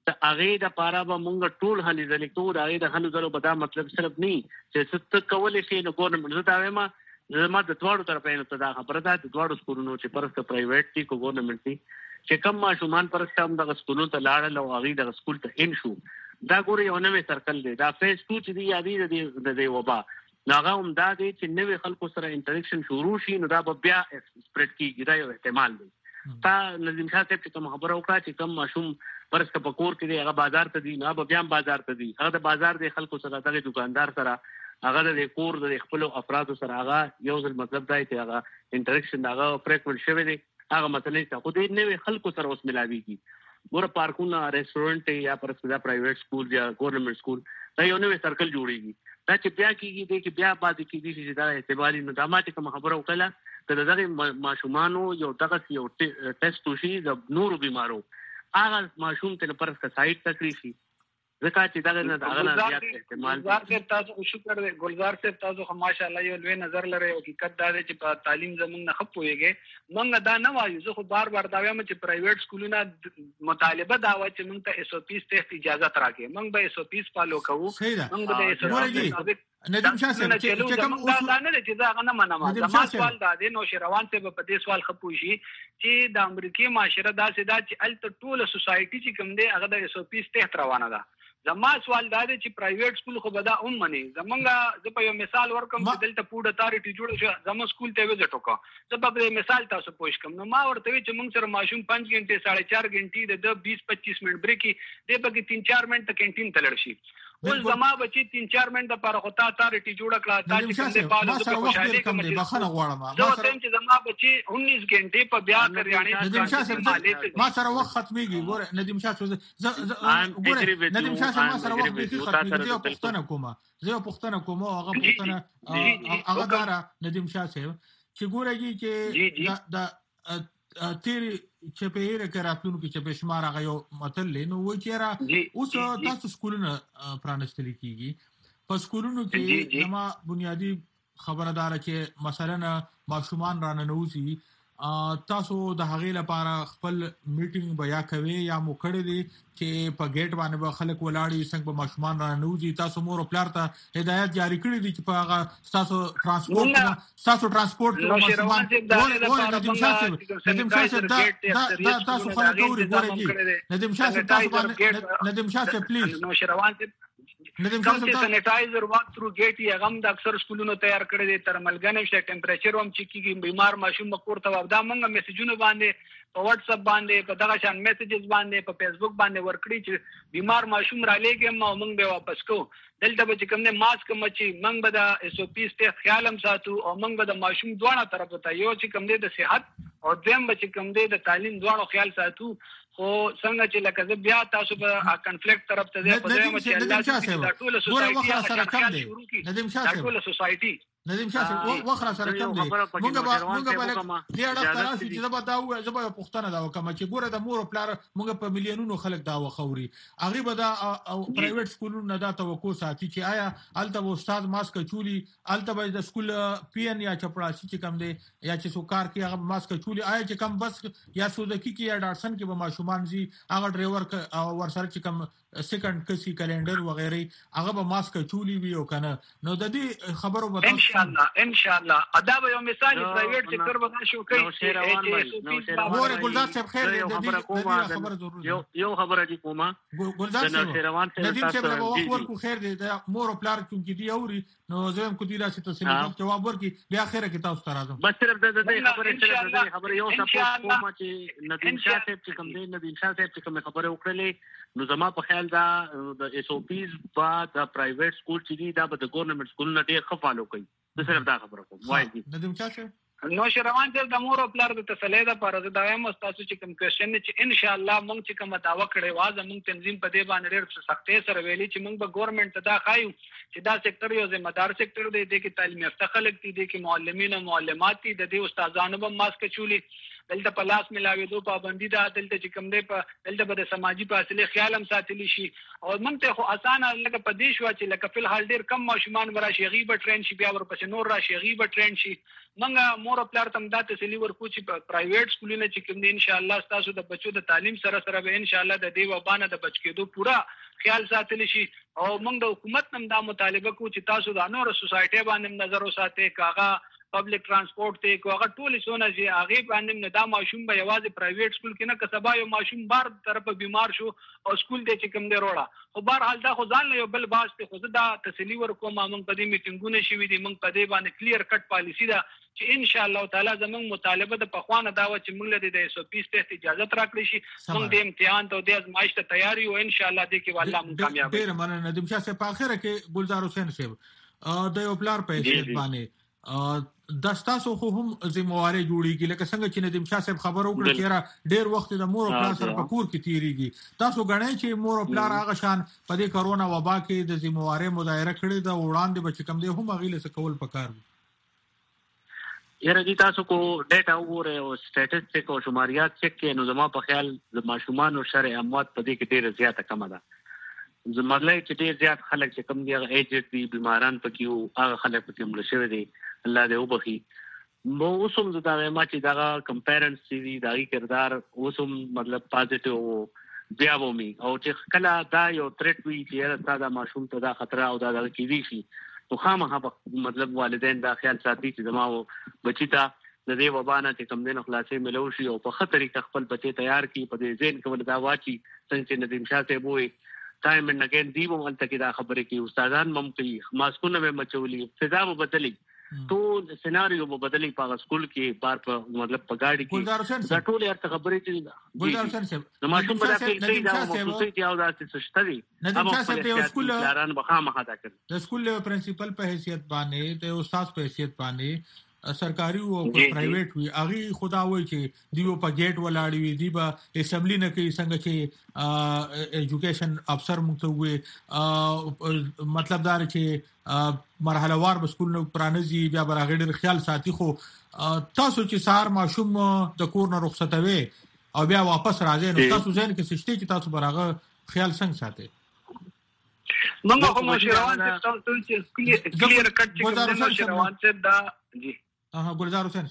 ته هغه د پاره به مونږ ټول هلي ځلې ټول هغه د هلو ځلو به دا مطلب صرف نه چې ست کولې شي نو ګورنمنت زه دا وایم زما د دواړو طرفینو ته دا خبره ده د دواړو سکولونو چې پرسته پرایویټ دي کو ګورنمنت دي چې کوم ماشومان پرسته هم د سکولونو ته لاړل او هغه د سکول ته ان شو دا ګوري یو نوې سرکل دی دا فیس ټو چې دی یادی د د د وبا ناغه هم دا دی چې نوې خلکو سره انټریکشن شروع شي نو دا به بیا سپریډ کیږي دا یو احتمال دی تا نظیم شاه صاحب چې کوم خبره وکړه چې کوم ماشوم پرسته پکور کې دی هغه بازار ته دی نه به بیا بازار ته دی هغه د بازار د خلکو سره دغه دکاندار سره هغه د کور د خپل افراد سره هغه یو ځل مطلب دی چې هغه انټریکشن هغه فریکوئنٹ شوی دی هغه مسلې ته خو دې نوې خلکو سره اوس ملاويږي ګوره پارکونه ریسټورانټ یا پرسته پرایویټ سکول یا ګورنمنت سکول دا یو نوې سرکل جوړیږي دا چې بیا کېږي دی چې بیا پاتې کېږي چې دا اعتباري نو دا ماته کوم خبره وکړه که دغه ماشومانو یو دغه یو ټیسټ وشي د نورو بیمارو هغه ماشوم ته پرسته سایت تکلیف شي ځکه چې دا نه دا نه زیات احتمال ګلزار صاحب تاسو شکر دی ګلزار صاحب تاسو خو ماشاءالله یو لوی نظر لري او حقیقت دا دی چې په تعلیم زمونږ نه خپويږي مونږ دا نه وایو زه خو بار بار دا وایم چې پرایویټ سکولونه مطالبه دا و چې مونږ ته ایس او پی ته اجازه راکړي مونږ به ایس او پی فالو کوو مونږ به ایس او پی ندیم شاه صاحب چې کوم دا نه چې دا غنه منما زما سوال دا دی نو شروان ته په دې سوال خپو شي چې د امریکای معاشره دا سدا چې الته ټوله سوسایټي چې کوم دی هغه د ایس او پی ته روانه ده زما سوال دا دی چې پرایویټ سکول خو بدا هم مني زمونږه زه په یو مثال ورکم چې دلته پوډ اتارټي جوړ شو زمو سکول ته وځه ټوکا زه په مثال تاسو پوښ کوم نو ما ورته چې مونږ سره ماشوم پنځه غنټې ساڑھے چار غنټې د بیس پچیس منټ بریک دی په کې تین چار منټ کینټین ته لړ شي ول زما بچي تین چار منټ د پر خطا اتارټي جوړ کړه تا چې کوم دی پالو د خوشاله کوم دی بخنه غواړم ما سره چې زما بچي انیس غنټې په بیا کریانه ندیم شاه صاحب ما سره وخت ختميږي ګوره ندیم شاه صاحب ګوره ندیم شاه صاحب ما سره وخت کې ختميږي زه پښتنه کومه زه پښتنه کومه هغه پښتنه هغه دارا ندیم شاه صاحب چې ګورهږي چې د تیری چې په هر کې راتلونکو کې چې به شمار هغه یو متل نو و چې را اوس تاسو سکولونه پرانستل کیږي په سکولونو کې نما بنیادی خبردار چې مثلا ماشومان را ننوځي تاسو د هغې لپاره خپل میټینګ بیا کوي یا مو کړی دی چې په گیټ باندې به خلک ولاړی څنګه به ماشومان را ننوځي تاسو مور او پلار ته هدایت جاری کړی دی چې په هغه تاسو ترانسپورت تاسو ترانسپورت ماشومان ګورې ندیم شاه صاحب ندیم شاه صاحب دا تاسو خلک اوري ګورې ندیم شاه صاحب تاسو باندې ندیم شاه صاحب پلیز نو شروان ندیم شاه صاحب سینیټایزر واک تھرو گیټ یې غم د اکثر سکولونو تیار کړی دي ترملګن شته ټمپریچر هم چې کیږي بیمار ماشوم مکور ته دا موږ میسجونه باندې په واتس اپ باندې په دغه شان میسجز باندې په فیسبوک باندې ورکړي چې بیمار ماشوم را لېږي ما موږ به واپس کوو دلته به چې کوم نه ماسک مچي موږ به د ایس او پی ته خیال هم ساتو او موږ به د ماشوم دواړه طرف ته یو چې کوم د صحت او دیم به چې کوم د تعلیم دواړو خیال ساتو خو څنګه چې لکه زه بیا تاسو به کنفلیکټ طرف ته ځم په دې چې الله ټول سوسایټي ندیم شاه صاحب ټول سوسایټي ندیم شاه صاحب وخره سره کم دی مونږ به مونږ به دې اړه تراسي چې زبا دا و زبا یو پښتنه دا وکم چې ګوره د مور او پلار مونږ په میلیونونو خلک دا وخوري هغه به دا پرایویټ سکولونو نه دا توقع ساتي چې آیا الته استاد ماسک چولی الته به د سکول پی ان یا چپړاسي چې کم دی یا چې سوکار کې هغه ماسک چولی آیا چې کم بس یا سودکی کې یا ډاټسن کې به ماشومان زی هغه ډرایور ور سره چې کم سیکنډ کسي کلندر وغیرہ هغه به ماسک چولی وی او کنه نو د دې خبرو به ان شاء الله ان شاء الله ادا به یو مثال پرایویټ سېکټر به شو کوي وره ګلزار صاحب خیر دې خبره ضروري یو یو خبره دي کومه ګلزار صاحب ندیم صاحب له وخت ورکو خیر دې مور او پلار کوم کې دی اوري نو زم کو دی راسي ته سم جواب ورکي بیا خیره کې تاسو ته راځم بس صرف د دې خبره صرف د خبره یو سپورټ کومه چې ندیم شاه صاحب چې کوم دی ندیم شاه صاحب چې کوم خبره وکړلې نو زما په خیال دا د ایس او پیز با د پرایویټ سکول چې دی دا به د ګورنمنت سکول نه ډیر ښه فالو کوي زه صرف دا خبره کوم وایي ندیم شاه صاحب نو شروان د مور او پلار د تسلی د پر د وایم تاسو چې کوم کوېشن چې ان شاء الله مونږ چې کوم داوا کړی واز مونږ تنظیم په دې باندې ډېر سختې سره ویلي چې مونږ به ګورنمنت ته دا خایو چې دا سېکټر یو ذمہ دار سېکټر دی د کې تعلیم یافته خلک دي د کې معلمین او معلمات دي د دې استادانو به ماسک چولي دلته په لاس ملاوېدو پابندي ده، دلته چې کوم دی په دلته به د سماجي فاصلې خیال هم ساتلی شي. او موږ ته خو اسانه لکه په دې شوه چې لکه فی الحال ډېر کم ماشومان به راشي، هغوی به ټرین شي، بیا ورپسې نور راشي، هغوی به ټرین شي. موږ مور او پلار ته هم دا تسلي ورکوو چې په پرایویټ سکولونه چې کوم دي انشاءالله ستاسو د بچو د تعلیم سره سره به انشاءالله د دې وبا نه د بچ کېدو پوره خیال ساتلی شي. او موږ د حکومت نه هم دا مطالبه کوو چې تاسو د نورو سوسایټۍ باندې هم نظر وساتئ، که هغه پبلک ترانسپورټ دی، که هغه ټولې څونه چې هغې باندې نه دا ماشوم به یوازې پرایویټ سکول کې نه، که سبا یو ماشوم بار طرفه بیمار شو او سکول دی چې کوم دی روړه، خو بهرحال دا خو ځان له یو بل باس دی. خو زه دا تسلي ورکوم، موږ په دې میټینګونه شوي دي، موږ په دې باندې کلیر کټ پالیسي ده چې انشاءالله تعالی زموږ مطالبه د پخوا نه دا وه چې موږ له د ایس او پیز تحت اجازت راکړی شي، موږ د امتحان ته او د ازمایش ته تیار یو، انشاءالله دې کې به الله موږ کامیاب کړي. ډېره مننه ندیم شاه صاحب. په اخره کې ګلزار حسین صاحب د یو پلار په حیثیت باندې دا ستاسو خو هم ذمہواري جوړیږي، لکه څنګه چې ندیم شاه صاحب خبر وکړه چې ډېر وخت د مور او پلار سره په کور کې تیریږي. تاسو غواړئ چې مور او پلار هغه شان په دې کرونا وبا کې د ذمہواري مظاهره کړې ده، وړاندې به چې کوم دی هم هغې له څه کول پکار دي؟ یاره جی تاسو کو ډیټا وګورئ او سټیټسټیک او شماریات چک کړئ، نو زما په خیال د ماشومانو شرع اموات په دې کې ډېره زیاته کمه ده. زمرلای چې ډېر زیات خلک چې کوم دی هغه ایجډ دي، بیماران پکې وو، هغه خلک پکې مړه شوي دي، الله دې وبخي. مو اوس هم زه دا وایم چې دغه کمپیرنس چې دي د هغې کردار اوس هم مطلب پازیټیو و بیا به وي، او چې کله دا یو تھریټ وي چې یاره ستا دا ماشوم ته دا خطره او دا دغه کېدی شي، نو خامخا مطلب والدین دا خیال ساتي چې زما بچي ته د دې وبا نه چې کوم دی نو خلاصۍ میلو شي، او په ښه طریقه خپل بچی تیار کړي، په دې ذهن کې ولې دا واچي څنګه چې ندیم شاه صاحب وایي ټایم اینډ اګین دی به هلته کې دا خبرې کوي، استادان به هم کوي، ماسکونه به یې مچولي، فضا به بدلي، ټول سیناریو به بدلي په هغه سکول کې، بار په مطلب په ګاډي کې، دا ټولې هر څه خبرې چې د ماشوم په داخل کې دا مخصوصي دي او داسې څه شته دي، ندیم شاه صاحب د یو سکول پلاران به خامخا دا کوي. د سکول پرنسپل په حیثیت باندې، د استاد په حیثیت باندې، سرکاري او پرایویټ وي، هغه خدا وایي چې دیو په گیټ ولاړ وي، دی به اسمبلی نه کوي څنګه چې ایجوکیشن افسر موږ ته وایي، مطلب دا چې مرحله وار به سکول نه پرانیزي، بیا به هغې ډېر خیال ساتي. خو تاسو چې سهار ماشوم د کور نه رخصتوي او بیا واپس راځئ، نو تاسو ذهن کې څه شته چې تاسو به هغه خیال څنګه ساتئ؟ موږ خو مشروان صاحب تاسو چې کلیر کټ چې کوم مشروان صاحب دا جی اها ګلزار حسین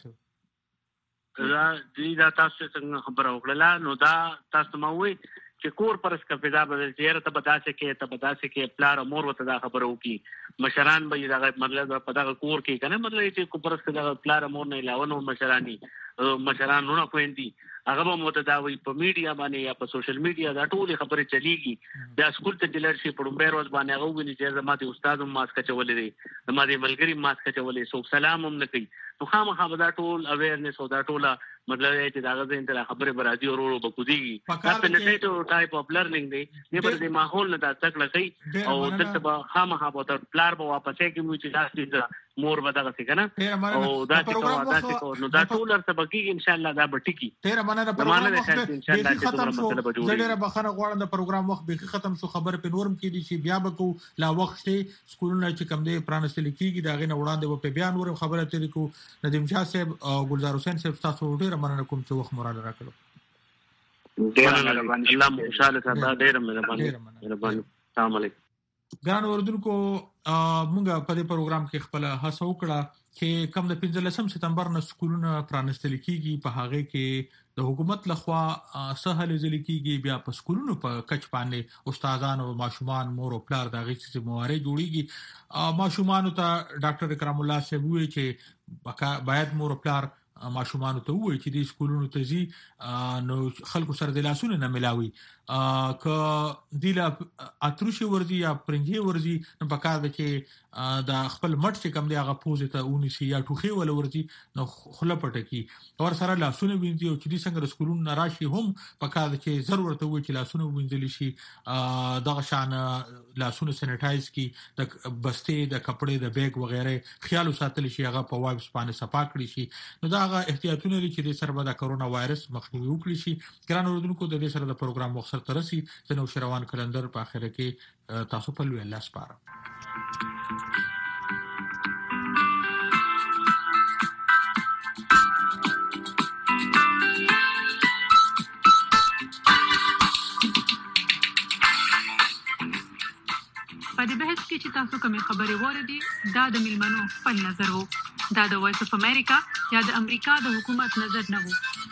صاحب دا دې دا تاسو څنګه خبره وکړه، نو دا تاسو ما وایي چې کور پرس کا پیدا بدل چیرې ته بداسه کې ته بداسه کې پلار مور وته دا خبره وکي، مشران به دا مطلب په دا کور کې کنه مطلب چې کو پرس کا پلار مور نه علاوه نو مشرانی مشران نه کوي، هغه به مو ته دا وایي په میډیا باندې یا په سوشل میډیا دا ټولې خبرې چلیږي. بیا سکول ته ډیلر شي په ډومبه روز باندې هغه ویني چې زما د استاد هم ماسک چولې دی، زما د ملګری ماسک چولې، څوک سلام هم نه کوي، نو خامخا به دا ټول اویرنس او دا ټوله مطلب چې دا غزه انتره خبره برازي او ورو بکودي دا پنټیټو ټایپ اف لرنینګ دی، نه پر دې ماحول نه دا تکړه کوي او دلته به خامخا به تر پلار به واپس کې مو چې دا مور به دغه څنګه نه او دا چې دا چې نو دا ټول تر بګي ان شاء الله دا بټکی تیر مننه د پروګرام وخت ان شاء الله ختم شو، ډېر بخنه غواړم د پروګرام وخت به ختم شو، خبر په نورم کې دي چې بیا به کو لا وخت شته سکولونه چې کم دی پرانستل کیږي دا غنه وړاندې په بیان ورم خبره ترې کو. ندیم شاه صاحب او ګلزار حسین صاحب تاسو ډېر مننه کوم چې وخت مراد راکړو. ډېر مهرباني، الله مو خوشاله ساته، ډېر مهرباني مهرباني. السلام علیکم. ګران اوردونکو، موږ په دې پروګرام کې خپل هڅه وکړه چې کم د پنځلسم سپتمبر نه سکولونه پرانستل کیږي، په هغه کې د حکومت لخوا سهل ځل کیږي، بیا په سکولونو په کچ باندې استادان او ماشومان مور او پلار د هغې څه موارد جوړیږي. ماشومانو ته ډاکټر اکرام الله صاحب وایي چې باید مور او پلار ماشومانو ته وایي چې د سکولونو ته ځي نو خلکو سره د لاسونو نه ملاوي، که دی له اتروشي ورځي یا پرنجي ورځي نو پکار ده چې د خپل مټ چې کم دی هغه پوزې ته ونیسي یا ټوخي ولا ورځي نو خوله پټه کړي، ور سره لاسونه وینځي، او چې دې څنګه د سکولونو نه راشي هم پکار ده چې ضرور ورته ووایي چې لاسونه ووینځلی شي، دغه شان لاسونه سینیټایز کړي، د بستې د کپړې د بیگ وغیره خیال وساتلی شي، هغه په وایپس باندې صفا کړي شي، نو دا هغه احتیاطونه دي چې دې سره به د کرونا وایرس مخنیوي وکړي شي. ګران اوردونکو، د دې سره د پروګرام وخت سره رسي، زه نوشروان کلندر په اخره کې تاسو په لوی الله سپارم. وروسته چې تاسو کومې خبرې واورېدې دا د میلمنو خپل نظر وو. دا د وایس اف امریکا یا د امریکا د حکومت نظر نه وو.